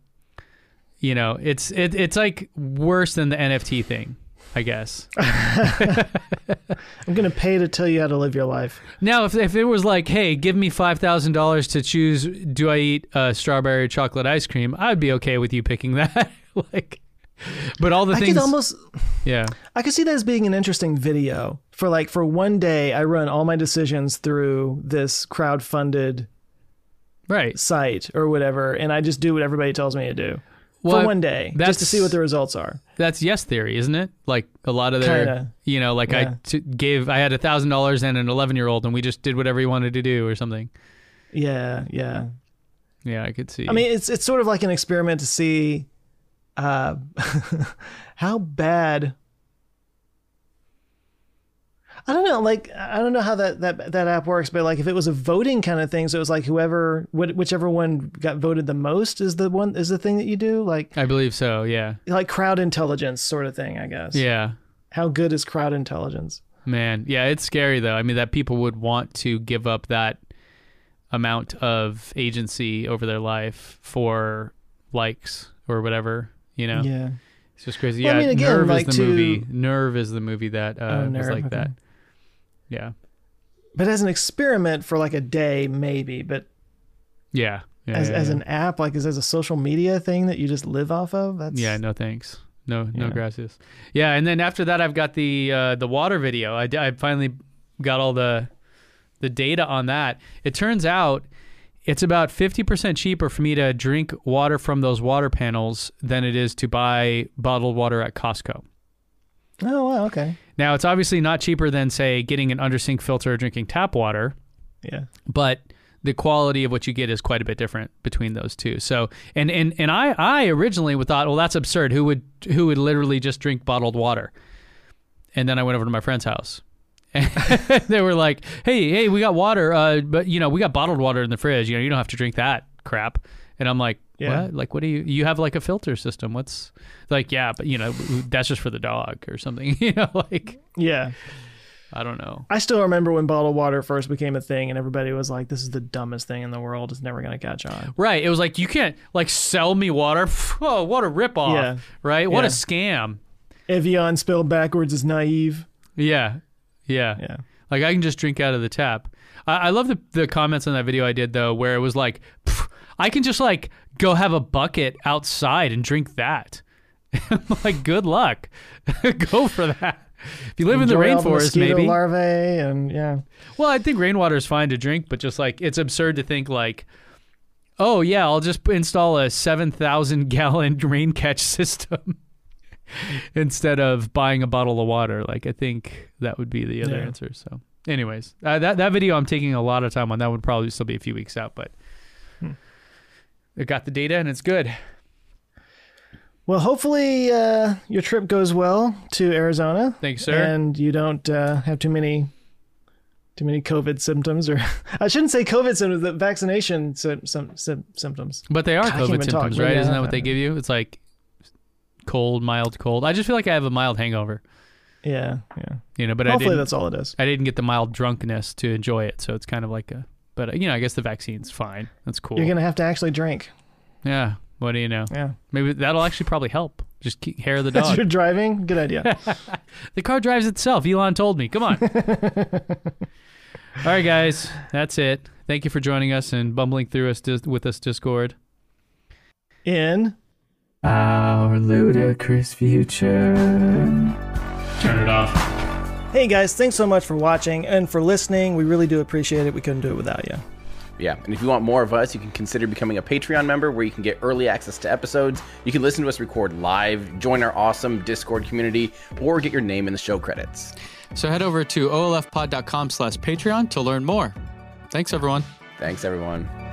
it's like worse than the NFT thing, I guess. I'm going to pay to tell you how to live your life. Now, if it was like, hey, give me $5,000 to choose, do I eat strawberry chocolate ice cream? I'd be okay with you picking that. But all the things. I could see that as being an interesting video for one day. I run all my decisions through this crowdfunded Right. site or whatever, and I just do what everybody tells me to do Well, for one day, just to that's- see what the results are. That's Yes Theory, isn't it? Like a lot of their, Kinda. like Yeah. I had $1,000 and an 11-year-old and we just did whatever he wanted to do or something. Yeah. Yeah, I could see. I mean, it's sort of like an experiment to see how bad. I don't know. Like, I don't know how that app works, but like if it was a voting kind of thing, so it was like whichever one got voted the most is the thing that you do, like I believe so, yeah. crowd intelligence sort of thing, I guess. Yeah. How good is crowd intelligence? Man, yeah, it's scary though. I mean, that people would want to give up that amount of agency over their life for likes or whatever, Yeah. It's just crazy. Well, Yeah, I mean, again, Nerve like is the movie. Nerve is the movie that was Nerve, like okay. that. Yeah. But as an experiment for like a day, maybe. But Yeah. as an app, like as a social media thing that you just live off of, that's Yeah, no thanks. No gracias. Yeah, and then after that I've got the water video. I finally got all the data on that. It turns out it's about 50% cheaper for me to drink water from those water panels than it is to buy bottled water at Costco. Oh wow, okay. Now, it's obviously not cheaper than, say, getting an under-sink filter or drinking tap water, Yeah. but the quality of what you get is quite a bit different between those two. So, and I originally thought, well, that's absurd. Who would literally just drink bottled water? And then I went over to my friend's house, and they were like, "Hey, we got water, but we got bottled water in the fridge. You don't have to drink that crap." And I'm like, Yeah. "What? Like, what do you have like a filter system? What's like? Yeah, but that's just for the dog or something. Like." Yeah. I don't know. I still remember when bottled water first became a thing and everybody was like, this is the dumbest thing in the world. It's never going to catch on. Right. It was like, you can't like sell me water. Oh, what a ripoff. Yeah. Right. What Yeah. a scam. Evian spelled backwards is naive. Yeah. Yeah. Like I can just drink out of the tap. I love the comments on that video I did though, where it was like, I can just like go have a bucket outside and drink that. I'm like, good luck. Go for that. If you live in the Enjoy all the rainforest, mosquito maybe. larvae and yeah. Well, I think rainwater is fine to drink, but just like it's absurd to think like, oh yeah, I'll just install a 7,000 gallon rain catch system instead of buying a bottle of water. Like I think that would be the other answer. So, anyways, that video I'm taking a lot of time on. That would probably still be a few weeks out, but it got the data and it's good. Well, hopefully your trip goes well to Arizona. Thanks, sir. And you don't have too many COVID symptoms, or I shouldn't say COVID symptoms, the vaccination symptoms. But they are God, I can't COVID even talk. symptoms, right? Yeah. Isn't that what they give you? It's like cold, mild cold. I just feel like I have a mild hangover. Yeah. But Hopefully that's all it is. I didn't get the mild drunkenness to enjoy it, so it's kind of like but I guess the vaccine's fine. That's cool. You're going to have to actually drink. Yeah. What do you know? Yeah. Maybe that'll actually probably help. Just keep hair of the As dog. you're driving, good idea. The car drives itself. Elon told me. Come on. All right, guys. That's it. Thank you for joining us and bumbling through us with us Discord. In Our ludicrous future. Turn it off. Hey guys, thanks so much for watching and for listening. We really do appreciate it. We couldn't do it without you. Yeah, and if you want more of us, you can consider becoming a Patreon member where you can get early access to episodes. You can listen to us record live, join our awesome Discord community, or get your name in the show credits. So head over to olfpod.com/Patreon to learn more. Thanks, everyone. Thanks, everyone.